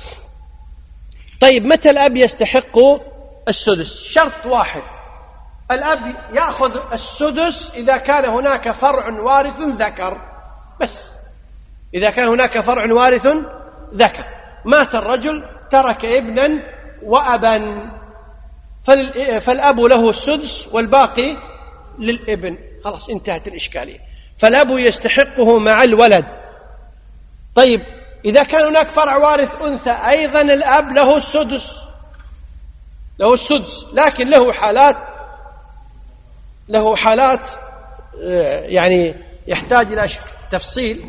طيب متى الأب يستحق السدس؟ شرط واحد، الأب يأخذ السدس إذا كان هناك فرع وارث ذكر بس، إذا كان هناك فرع وارث ذكر. مات الرجل ترك ابنا وأبا، فالأب له السدس والباقي للابن، خلاص انتهت الإشكالية، فالأب يستحقه مع الولد. طيب إذا كان هناك فرع وارث أنثى أيضا الأب له السدس، له السدس، لكن له حالات، له حالات يعني يحتاج إلى تفصيل.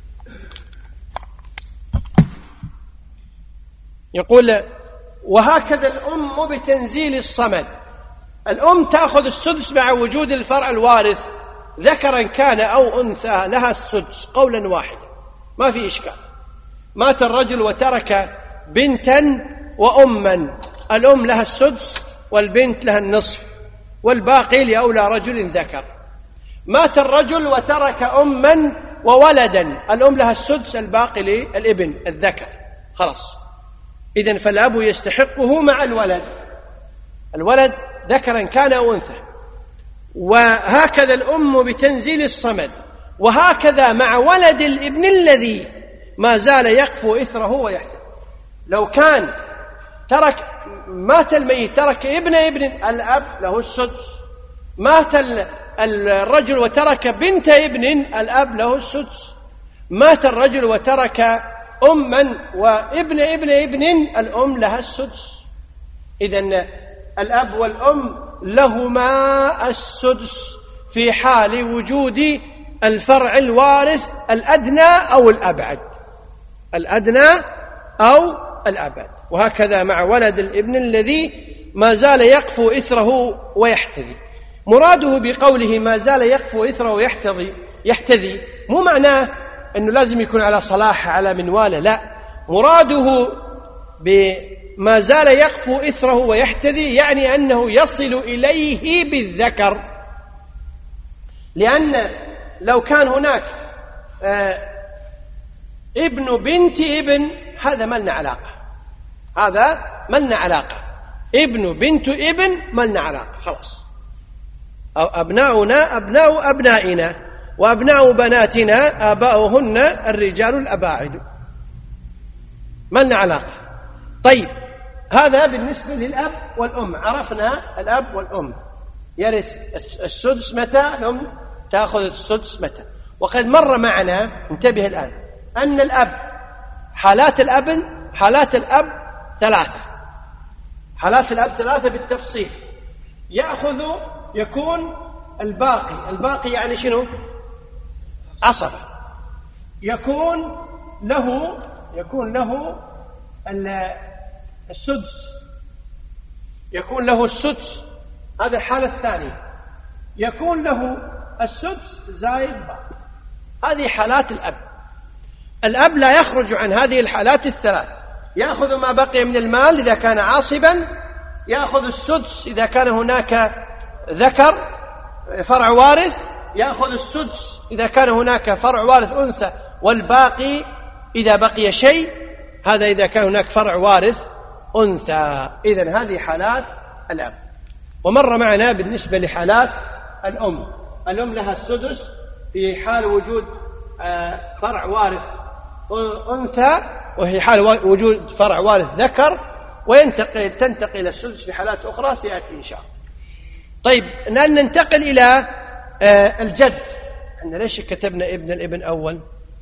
يقول: وهكذا الأم بتنزيل الصمد، الأم تأخذ السدس مع وجود الفرع الوارث ذكرا كان أو أنثى، لها السدس قولا واحدا ما في إشكال. مات الرجل وترك بنتا وأما، الأم لها السدس والبنت لها النصف والباقي لأولى رجل ذكر. مات الرجل وترك أما وولدا، الأم لها السدس، الباقي للابن الذكر، خلاص. إذن فالأب يستحقه مع الولد، الولد ذكرا كان أو أنثى. وهكذا الأم بتنزيل الصمد، وهكذا مع ولد الابن الذي ما زال يقفو إثره ويحتمل. لو كان ترك، مات الميت ترك ابن ابن، الأب له السدس. مات الرجل وترك بنت ابن، الأب له السدس. مات الرجل وترك أما وابن ابن ابن، الأم لها السدس. إذن الأب والأم لهما السدس في حال وجود الفرع الوارث الأدنى أو الأبعد، الأدنى أو الأبعد. وهكذا مع ولد الابن الذي ما زال يقفو إثره ويحتذي. مراده بقوله ما زال يقفو إثره ويحتذي، يحتذي مو معناه أنه لازم يكون على صلاح على منواله، لا، مراده بما زال يقفو إثره ويحتذي يعني أنه يصل إليه بالذكر. لأن لو كان هناك آه ابن بنت ابن، هذا ما لنا علاقة، هذا ما لنا علاقة. ابن بنت ابن ما لنا علاقة، خلاص. أو أبناؤنا أبناء أبنائنا وأبناء بناتنا آباؤهن الرجال الأباعد، ما لنا علاقة. طيب هذا بالنسبة للأب والأم، عرفنا الأب والأم يرث السدس متى، الأم تأخذ السدس متى. وقد مر معنا، انتبه الآن، أن الأب حالات الأب حالات الأب ثلاثة، حالات الأب ثلاثة بالتفصيل. يأخذ، يكون الباقي، الباقي يعني شنو؟ عصبة. يكون له يكون له السدس، يكون له السدس، هذه الحالة الثانية. يكون له السدس زائد باقي، هذه حالات الأب. الأب لا يخرج عن هذه الحالات الثلاث، يأخذ ما بقي من المال إذا كان عاصبا، يأخذ السدس إذا كان هناك ذكر فرع وارث، يأخذ السدس إذا كان هناك فرع وارث أنثى، والباقي إذا بقي شيء، هذا إذا كان هناك فرع وارث أنثى. إذن هذه حالات الأب. ومر معنا بالنسبة لحالات الأم، الأم لها السدس في حال وجود فرع وارث أنثى، وفي حال وجود فرع وارث ذكر، وينتقل تنتقل إلى السدس في حالات أخرى سيأتي إن شاء الله. طيب ننتقل إلى الجد. احنا ليش كتبنا ابن الابن أول؟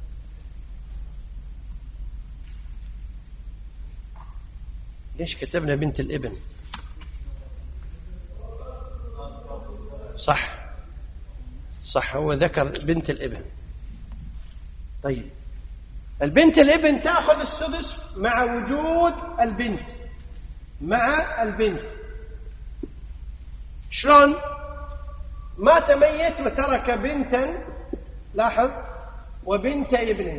ليش كتبنا بنت الابن؟ صح صح، هو ذكر بنت الابن. طيب البنت الابن تأخذ السدس مع وجود البنت، مع البنت. شلون؟ مات ميت وترك بنتا، لاحظ، وبنت ابن.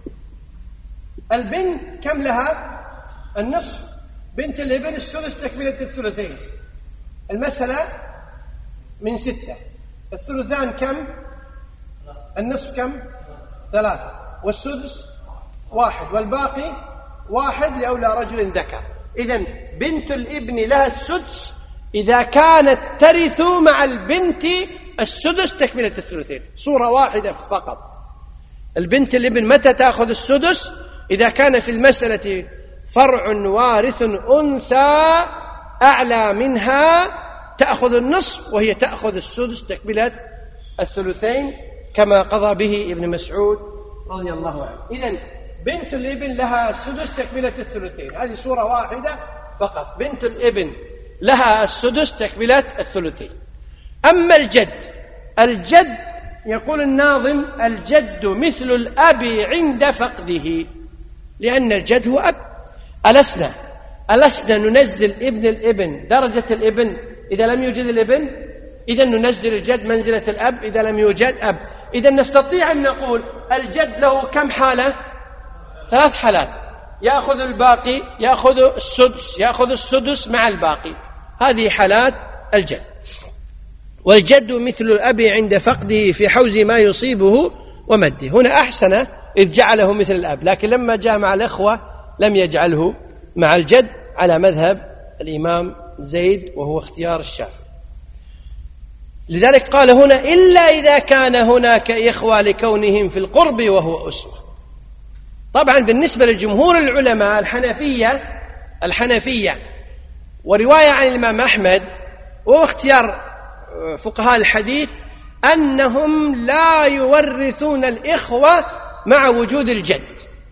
البنت كم لها؟ النصف. بنت الابن الثلث تكملة الثلثين. المسألة من ستة، الثلثان كم؟ النصف كم؟ ثلاثة، والسدس واحد، والباقي واحد لأولى رجل ذكر. إذن بنت الابن لها السدس إذا كانت ترث مع البنت السدس تكملة الثلثين. صورة واحدة فقط. البنت الابن متى تأخذ السدس؟ إذا كان في المسألة فرع وارث أنثى أعلى منها تأخذ النصف، وهي تأخذ السدس تكملة الثلثين كما قضى به ابن مسعود رضي الله عنه. إذن بنت الابن لها السدس تكملة الثلثين، هذه صورة واحدة فقط. بنت الابن لها السدس تكملة الثلثين. أما الجد، الجد يقول الناظم: الجد مثل الأب عند فقده، لأن الجد هو أب. ألسنا ألسنا ننزل ابن الابن درجة الابن إذا لم يوجد الابن؟ إذا ننزل الجد منزلة الأب إذا لم يوجد أب. إذا نستطيع أن نقول الجد له كم حالة؟ ثلاث حالات: يأخذ الباقي، يأخذ السدس، يأخذ السدس مع الباقي. هذه حالات الجد. والجد مثل الأب عند فقده في حوز ما يصيبه ومده. هنا أحسن إذ جعله مثل الأب، لكن لما جاء مع الإخوة لم يجعله مع الجد على مذهب الإمام زيد وهو اختيار الشافعي. لذلك قال هنا: إلا إذا كان هناك إخوة لكونهم في القرب وهو أسوة. طبعا بالنسبة للجمهور العلماء الحنفية الحنفية ورواية عن الإمام أحمد وهو اختيار فقهاء الحديث أنهم لا يورثون الإخوة مع وجود الجد.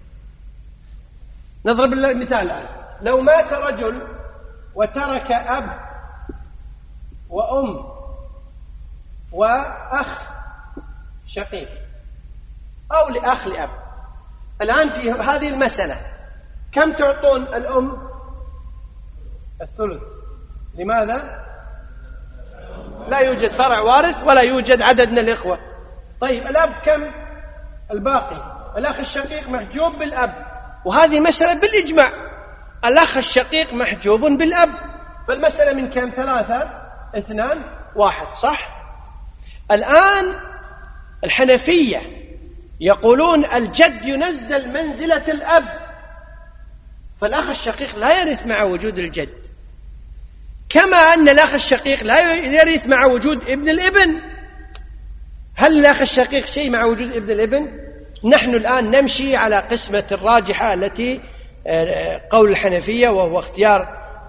نضرب المثال الآن: لو مات رجل وترك أب وأم وأخ شقيق أو لأخ لأب، الآن في هذه المسألة كم تعطون الأم؟ الثلث. لماذا؟ لا يوجد فرع وارث ولا يوجد عدد من الإخوة. طيب الأب كم؟ الباقي. الأخ الشقيق محجوب بالأب، وهذه مسألة بالإجماع، الأخ الشقيق محجوب بالأب، فالمسألة من كم؟ ثلاثة، اثنان، واحد، صح؟ الآن الحنفية يقولون الجد ينزل منزلة الأب، فالأخ الشقيق لا يرث مع وجود الجد، كما أن الأخ الشقيق لا يرث مع وجود ابن الابن. هل الأخ الشقيق شيء مع وجود ابن الابن؟ نحن الآن نمشي على قسمة الراجحة التي قول الحنفية، وهو اختيار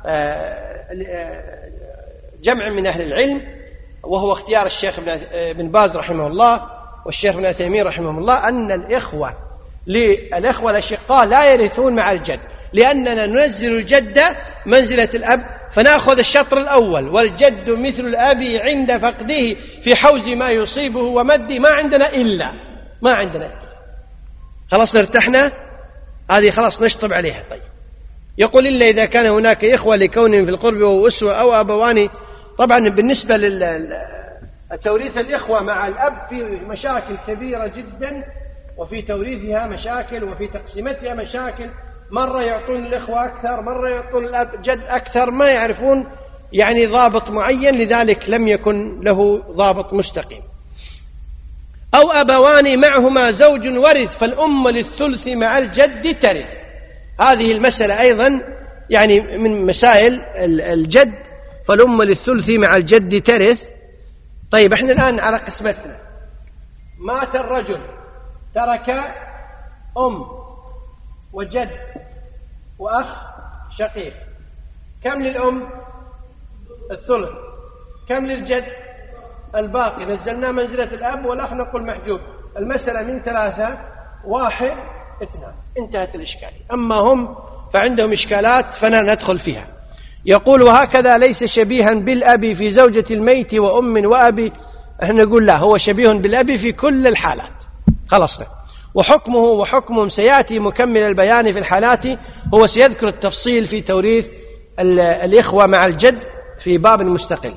جمع من أهل العلم، وهو اختيار الشيخ ابن باز رحمه الله والشيخ ابن عثيمين رحمه الله، أن الإخوة للإخوة الأشقاء لا يرثون مع الجد، لأننا ننزل الجد منزلة الأب، فنأخذ الشطر الأول: والجد مثل الأب عند فقده في حوز ما يصيبه ومده. ما عندنا إلا ما عندنا إلا. خلاص ارتحنا، هذه خلاص نشطب عليها. طيب يقول: إلا إذا كان هناك إخوة لكونهم في القرب وهو أسوة أو أبوان. طبعا بالنسبة للتوريث الإخوة مع الأب في مشاكل كبيرة جدا، وفي توريثها مشاكل، وفي تقسيمتها مشاكل. مرة يعطون الإخوة أكثر، مرة يعطون الأب جد أكثر، ما يعرفون يعني ضابط معين، لذلك لم يكن له ضابط مستقيم. أو أبوان معهما زوج ورث فالأم للثلث مع الجد ترث. هذه المسألة أيضا يعني من مسائل الجد، فالأم للثلث مع الجد ترث. طيب احنا الآن على قسمتنا: مات الرجل ترك أم وجد وأخ شقيق، كم للأم؟ الثلث. كم للجد؟ الباقي. نزلنا منزلة الأب، والأخ نقول محجوب. المسألة من ثلاثة، واحد، اثنان، انتهت الإشكالية. أما هم فعندهم إشكالات فلا ندخل فيها. يقول: وهكذا ليس شبيها بالأب في زوجة الميت وأم وأبي. احنا نقول لا، هو شبيه بالأب في كل الحالات. خلصنا. وحكمه وحكمهم سيأتي مكمل البيان في الحالات، هو سيذكر التفصيل في توريث الإخوة مع الجد في باب مستقل.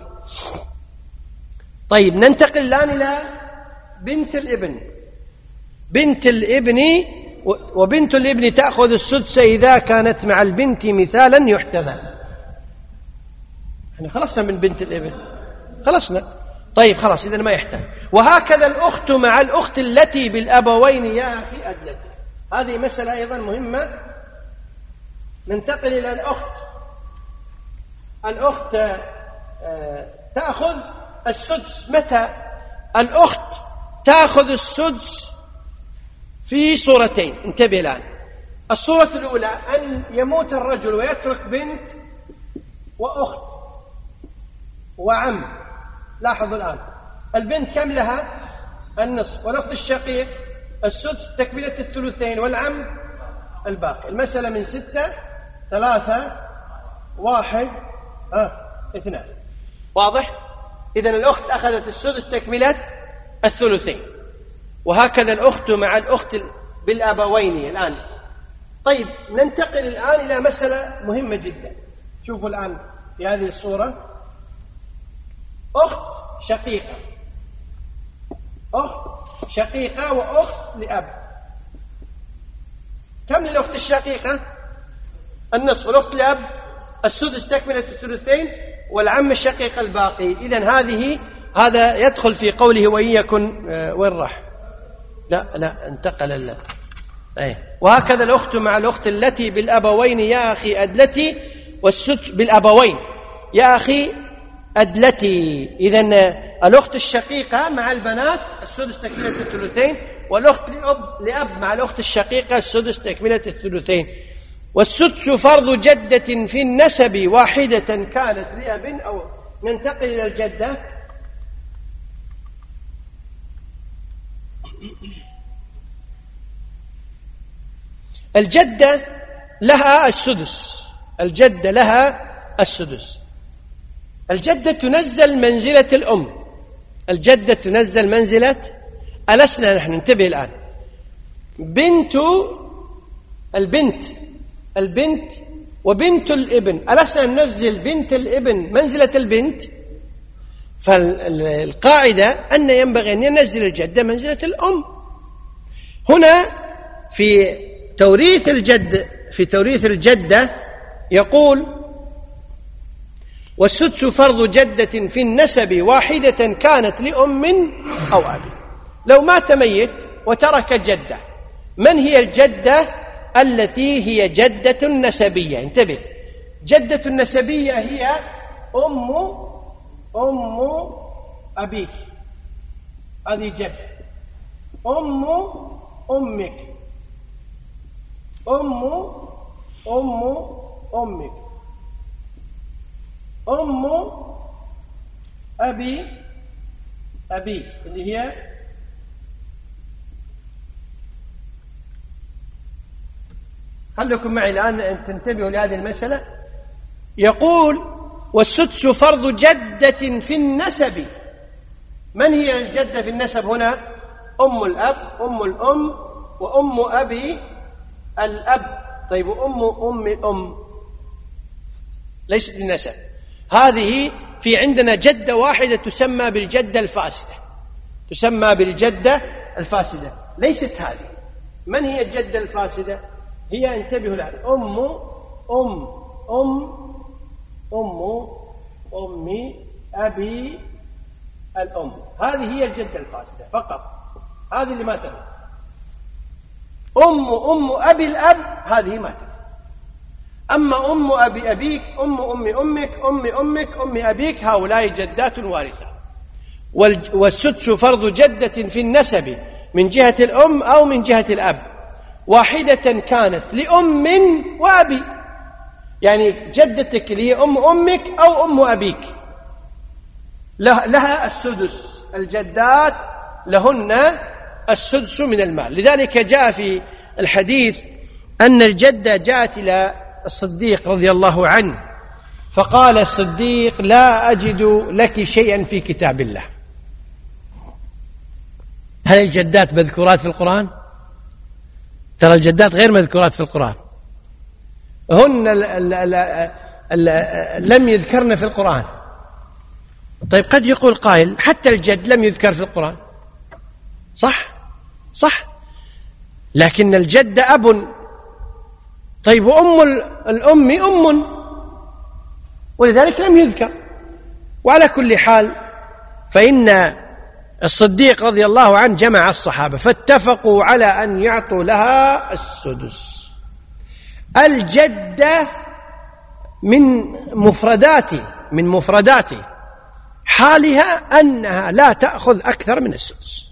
طيب ننتقل الآن إلى بنت الابن. بنت الابن وبنت الابن تأخذ السدس إذا كانت مع البنت مثالا يحتذى. احنا خلصنا من بنت الابن، خلصنا. طيب خلاص إذن ما يحتاج. وهكذا الأخت مع الأخت التي بالأبوين يا أخي أدلتي. هذه مسألة أيضا مهمة. ننتقل إلى الأخت. الأخت تأخذ السدس متى؟ الأخت تأخذ السدس في صورتين، انتبه الآن. الصورة الأولى أن يموت الرجل ويترك بنت وأخت وعم. لاحظوا الآن البنت كم لها؟ النصف، والأخت الشقيق السدس تكملة الثلثين، والعم الباقي. المسألة من ستة ثلاثة واحد آه. اثنان. واضح؟ إذن الأخت أخذت السدس تكملة الثلثين، وهكذا الأخت مع الأخت بالأبوين الآن. طيب ننتقل الآن إلى مسألة مهمة جدا. شوفوا الآن في هذه الصورة أخت شقيقة، أخت شقيقة وأخت لأب. كم للأخت الشقيقة؟ النصف، والأخت لأب السدس تكملة الثلثين، والعم الشقيق الباقي. إذن هذه هذا يدخل في قوله وإن يكن آه وين راح؟ لا لا انتقل الله. أيه. وهكذا الأخت مع الأخت التي بالأبوين يا أخي أدلتي، والسدس بالأبوين يا أخي أدلتي. إذن الأخت الشقيقة مع البنات السدس تكملة الثلثين، والأخت لأب, لأب مع الأخت الشقيقة السدس تكملة الثلثين. والسدس فرض جدة في النسب واحدة كانت لأب أو. ننتقل إلى الجدة. الجدة لها السدس، الجدة لها السدس. الجدة تنزل منزلة الأم، الجدة تنزل منزلة ألسنا نحن. انتبه الآن، بنت البنت البنت وبنت الابن، ألسنا ننزل بنت الابن منزلة البنت؟ فالقاعدة أن ينبغي أن ينزل الجدة منزلة الأم. هنا في توريث الجد في توريث الجدة يقول والسدس فرض جدة في النسب واحدة كانت لأم أو أب. لو مات ميت وترك جدة، من هي الجدة التي هي جدة نسبية؟ انتبه، جدة النسبية هي أم أم أبيك، هذه جدة. أم أمك، أم أم أمك، أم أبي أبيك اللي هي خليكم معي الآن أن تنتبهوا لهذه المسألة. يقول والسدس فرض جدة في النسب. من هي الجدة في النسب هنا؟ أم الأب، أم الأم، وأم أبي الأب. طيب أم أم الأم ليست بالنسب. هذه في عندنا جدة واحدة تسمى بالجدة الفاسدة، تسمى بالجدة الفاسدة، ليست هذه. من هي الجدة الفاسدة؟ هي انتبهوا الآن أم أم أم أم أمي أبي الأم. هذه هي الجدة الفاسدة فقط، هذه اللي ما ترث. أم أم أبي الأب هذه ما ترث. أما أم أبي أبيك، أم أم أمك، أم أمك، أم أبيك، هؤلاء جدات وارثة. والسدس فرض جدة في النسب من جهة الأم أو من جهة الأب، واحدة كانت لأم وأبي. يعني جدتك اللي هي أم أمك أو أم أبيك لها السدس، الجدات لهن السدس من المال. لذلك جاء في الحديث أن الجدة جاءت إلى الصديق رضي الله عنه فقال الصديق لا أجد لك شيئا في كتاب الله. هل الجدات مذكورات في القرآن؟ ترى الجدات غير مذكورات في القرآن، هن ال ال ال ال ال لم يذكرن في القرآن. طيب قد يقول قائل حتى الجد لم يذكر في القرآن، صح صح، لكن الجد أب. طيب وأم الأم أم، ولذلك لم يذكر. وعلى كل حال فإن الصديق رضي الله عنه جمع الصحابة فاتفقوا على أن يعطوا لها السدس. الجدة من مفردات من مفردات حالها أنها لا تأخذ أكثر من السدس.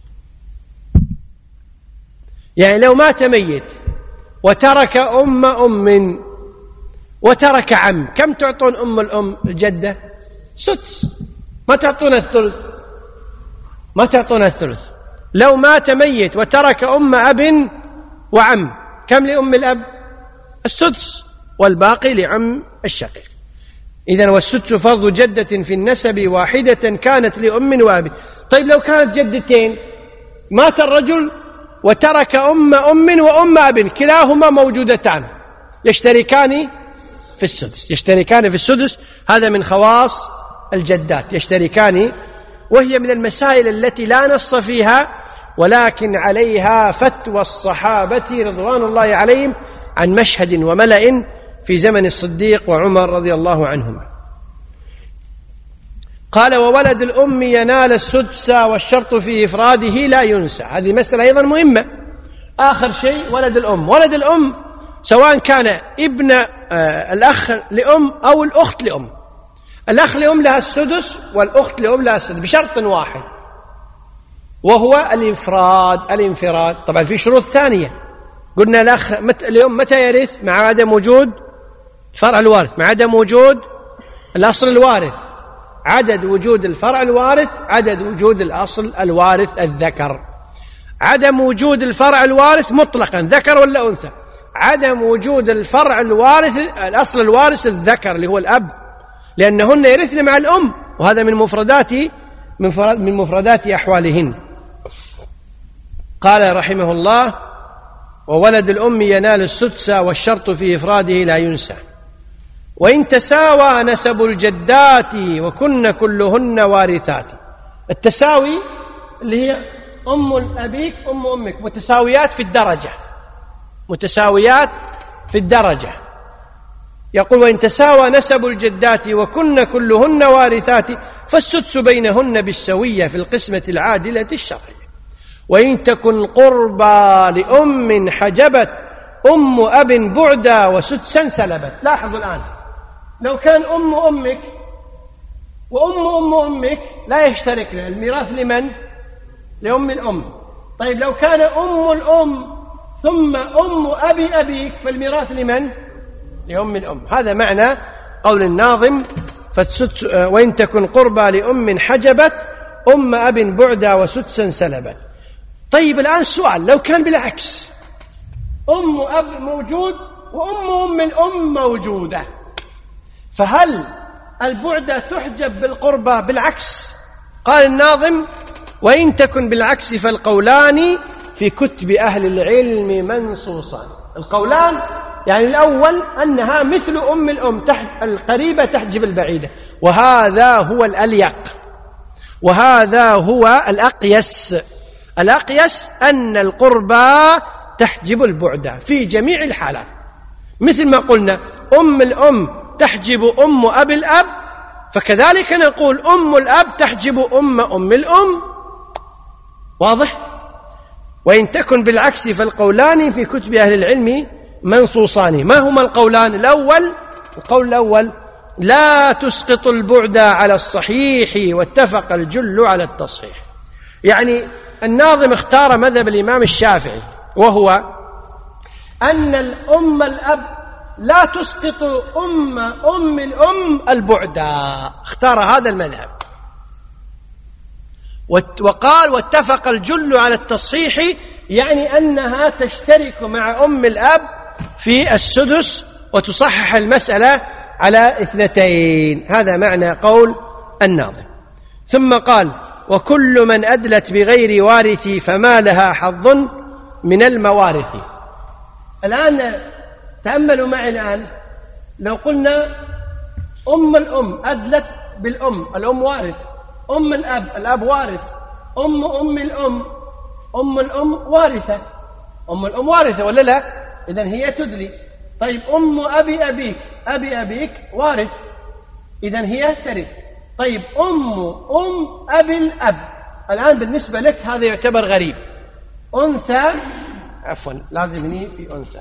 يعني لو مات ميت وترك أم أم وترك عم، كم تعطون أم الأم الجدة؟ سدس، ما تعطون الثلث، ما تعطون الثلث. لو مات ميت وترك أم أب وعم، كم لأم الأب؟ السدس، والباقي لعم الشقيق. إذن والسدس فرض جدة في النسب واحدة كانت لأم وأب. طيب لو كانت جدتين، مات الرجل وترك أم أم وأم أب، كلاهما موجودتان، يشتركان في السدس، يشتركان في السدس. هذا من خواص الجدات، يشتركان، وهي من المسائل التي لا نص فيها ولكن عليها فتوى الصحابة رضوان الله عليهم عن مشهد وملأ في زمن الصديق وعمر رضي الله عنهما. قال: وولد الأم ينال السدس والشرط في إفراده لا ينسى. هذه مسألة أيضا مهمة. آخر شيء ولد الأم. ولد الأم سواء كان ابن آه الأخ لأم أو الأخت لأم. الأخ لأم لها السدس والأخت لأم لها السدس بشرط واحد، وهو الإنفراد. الانفراد طبعا في شروط ثانية. قلنا الأخ مت... اليوم متى يرث؟ مع عدم وجود الفرع الوارث، مع عدم وجود الأصل الوارث. عدد وجود الفرع الوارث عدد وجود الأصل الوارث الذكر. عدم وجود الفرع الوارث مطلقا ذكر ولا أنثى. عدم وجود الفرع الوارث الأصل الوارث الذكر اللي هو الأب، لأنهن يرثن مع الأم، وهذا من مفردات من مفردات أحوالهن. قال رحمه الله: وولد الأم ينال السدس والشرط في إفراده لا ينسى. وإن تساوى نسب الجدات وكن كلهن وارثات. التساوي اللي هي أم أبيك أم أمك، متساويات في الدرجة، متساويات في الدرجة. يقول: وإن تساوى نسب الجدات وكن كلهن وارثات فالسدس بينهن بالسوية في القسمة العادلة الشرعية. وإن تكن قربى لأم حجبت أم أب بعدا وسدسا سلبت. لاحظوا الآن، لو كان أم أمك وأم أم أمك لا يشتركن، الميراث لمن؟ لأم الأم. طيب لو كان أم الأم ثم أم أبي أبيك فالميراث لمن؟ لأم الأم. هذا معنى قول الناظم: فالسدس وإن تكن قربى لأم حجبت أم أب بعدا وسدسا سلبت. طيب الآن سؤال: لو كان بالعكس، أم أب موجود وأم أم الأم موجودة، فهل البعدة تحجب بالقربى بالعكس؟ قال الناظم: وإن تكن بالعكس فالقولان في كتب أهل العلم منصوصان. القولان يعني الأول أنها مثل أم الأم، القريبة تحجب البعيدة، وهذا هو الأليق، وهذا هو الأقيس. الأقيس أن القربى تحجب البعدة في جميع الحالات، مثل ما قلنا أم الأم تحجب أم أب الأب، فكذلك نقول أم الأب تحجب أم أم الأم. واضح؟ وإن تكن بالعكس فالقولان في كتب أهل العلم منصوصان. ما هما القولان؟ الأول، القول الأول: لا تسقط البعد على الصحيح واتفق الجل على التصحيح. يعني الناظم اختار مذهب الإمام الشافعي، وهو أن الأم الأب لا تسقط أم أم الأم البعدة، اختار هذا المذهب. وقال: واتفق الجل على التصحيح، يعني أنها تشترك مع أم الأب في السدس وتصحح المسألة على اثنتين. هذا معنى قول الناظم. ثم قال: وكل من أدلت بغير وارث فما لها حظ من الموارث. الآن تأملوا معي الآن، لو قلنا أم الأم أدلت بالأم، الأم وارث، أم الأب الأب وارث، أم أم الأم أم الأم وارثة، أم الأم وارثة ولا لا؟ إذن هي تدلي. طيب أم أبي أبيك أبي أبيك وارث، إذن هي ترث. طيب أم أم أبي الأب، الآن بالنسبة لك هذا يعتبر غريب. أنثى، عفوا لازم هني في أنثى،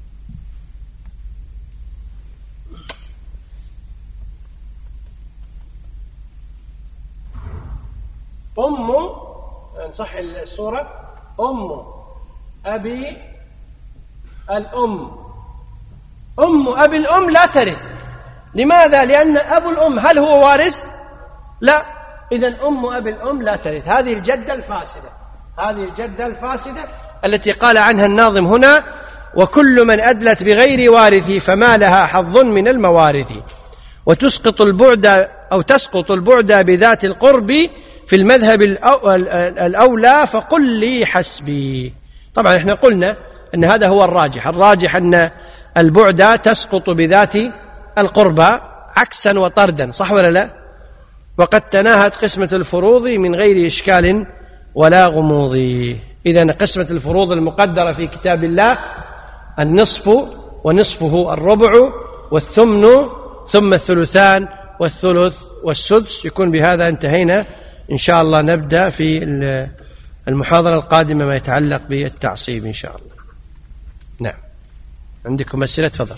أم، نصح الصورة، أم أبي الأم. أم أبي الأم لا ترث. لماذا؟ لأن أبو الأم هل هو وارث؟ لا. إذن أم أبي الأم لا ترث. هذه الجدة الفاسدة، هذه الجدة الفاسدة التي قال عنها الناظم هنا: وكل من أدلت بغير وارث فما لها حظ من الموارث، وتسقط البعد أو تسقط البعد بذات القرب في المذهب الأولى فقل لي حسبي. طبعا احنا قلنا أن هذا هو الراجح، الراجح أن البعد تسقط بذات القربى عكسا وطردا، صح ولا لا؟ وقد تناهت قسمة الفروض من غير إشكال ولا غموض. إذن قسمة الفروض المقدرة في كتاب الله النصف ونصفه الربع والثمن ثم الثلثان والثلث والسدس. يكون بهذا انتهينا إن شاء الله. نبدأ في المحاضرة القادمة ما يتعلق بالتعصيب إن شاء الله. نعم، عندكم أسئلة؟ تفضل.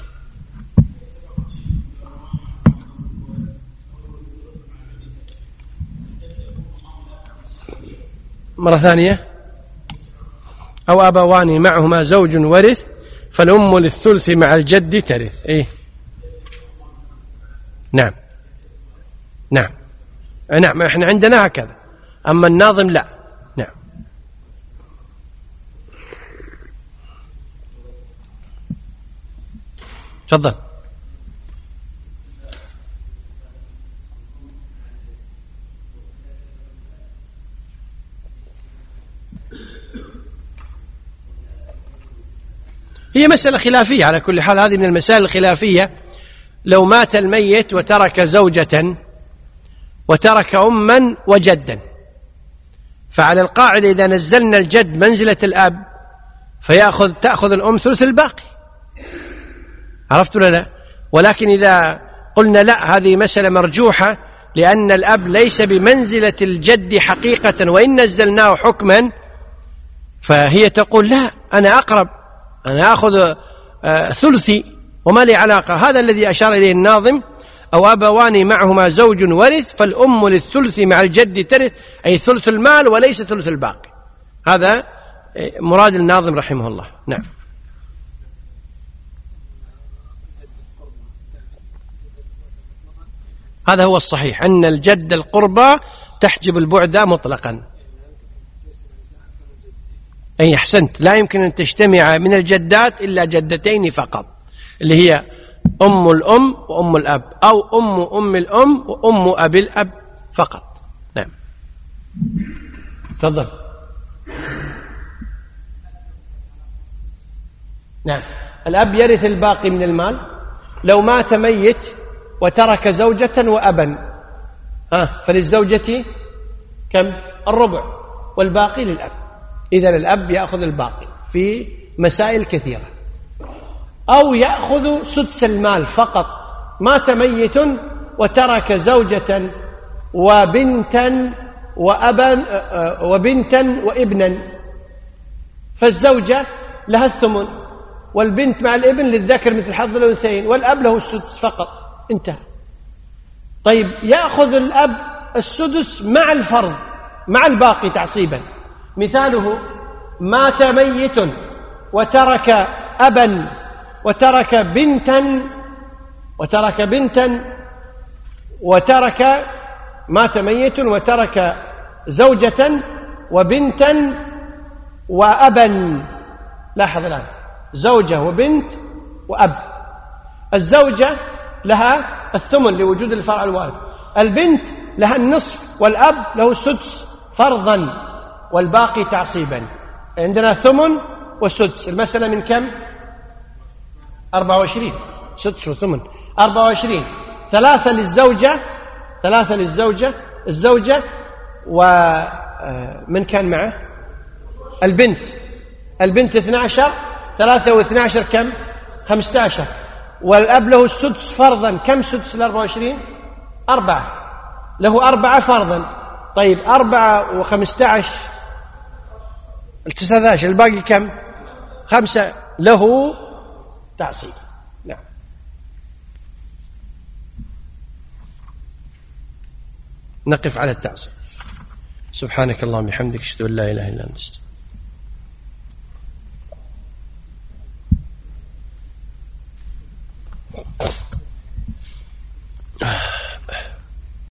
مرة ثانية. أو أبوان معهما زوج ورث فالأم للثلث مع الجد ترث. إيه؟ نعم نعم نعم، احنا عندنا هكذا، أما الناظم لا. نعم. تفضل. هي مسألة خلافية على كل حال، هذه من المسائل الخلافية. لو مات الميت وترك زوجة وترك أما وجدا، فعلى القاعدة إذا نزلنا الجد منزلة الأب فيأخذ تأخذ الأم ثلث الباقي، عرفت ولا لا؟ ولكن إذا قلنا لا، هذه مسألة مرجوحة لأن الأب ليس بمنزلة الجد حقيقة، وإن نزلناه حكما فهي تقول لا، أنا أقرب، أنا أخذ ثلثي وما لي علاقة. هذا الذي أشار إليه الناظم: أو أبوان معهما زوج ورث فالأم للثلث مع الجد ترث، أي ثلث المال وليس ثلث الباقي. هذا مراد الناظم رحمه الله. نعم. هذا هو الصحيح، أن الجد القربى تحجب البعد مطلقا. أي أحسنت، لا يمكن أن تجتمع من الجدات إلا جدتين فقط، اللي هي أم الأم وأم الأب، أو أم أم الأم وأم أبي الأب فقط. نعم. تفضل. نعم، الأب يرث الباقي من المال. لو مات ميت وترك زوجة وأبا، ها فللزوجة كم؟ الربع، والباقي للأب. إذن الأب يأخذ الباقي في مسائل كثيرة. أو يأخذ سدس المال فقط. مات ميت وترك زوجة وبنتا وأبا وبنتا وابنا، فالزوجة لها الثمن، والبنت مع الابن للذكر مثل حظ الأنثيين، والأب له السدس فقط، انتهى. طيب يأخذ الأب السدس مع الفرض مع الباقي تعصيبا. مثاله: مات ميت وترك أبا وترك بنتا وترك بنتا وترك مات ميت وترك زوجة وبنتا وأبا. لاحظ الآن، زوجة وبنت وأب. الزوجة لها الثمن لوجود الفرع الوارث، البنت لها النصف، والأب له السدس فرضا والباقي تعصيبا. عندنا ثمن وسدس. المسألة من كم؟ أربعة وعشرين. سدس وثمن أربعة وعشرين. ثلاثة للزوجة، ثلاثة للزوجة الزوجة ومن كان معه؟ البنت. البنت اثنى عشر. ثلاثة واثنى عشر كم؟ خمسة عشر. والأب له السدس فرضا. كم سدس الأربعة وعشرين؟ أربعة. له أربعة فرضا. طيب أربعة وخمسة عشر التسعة عشر الباقي كم؟ خمسة، له تعصيب. نعم. نقف على التعصيب. سبحانك اللهم وبحمدك أشهد أن لا إله إلا أنت أستغفرك.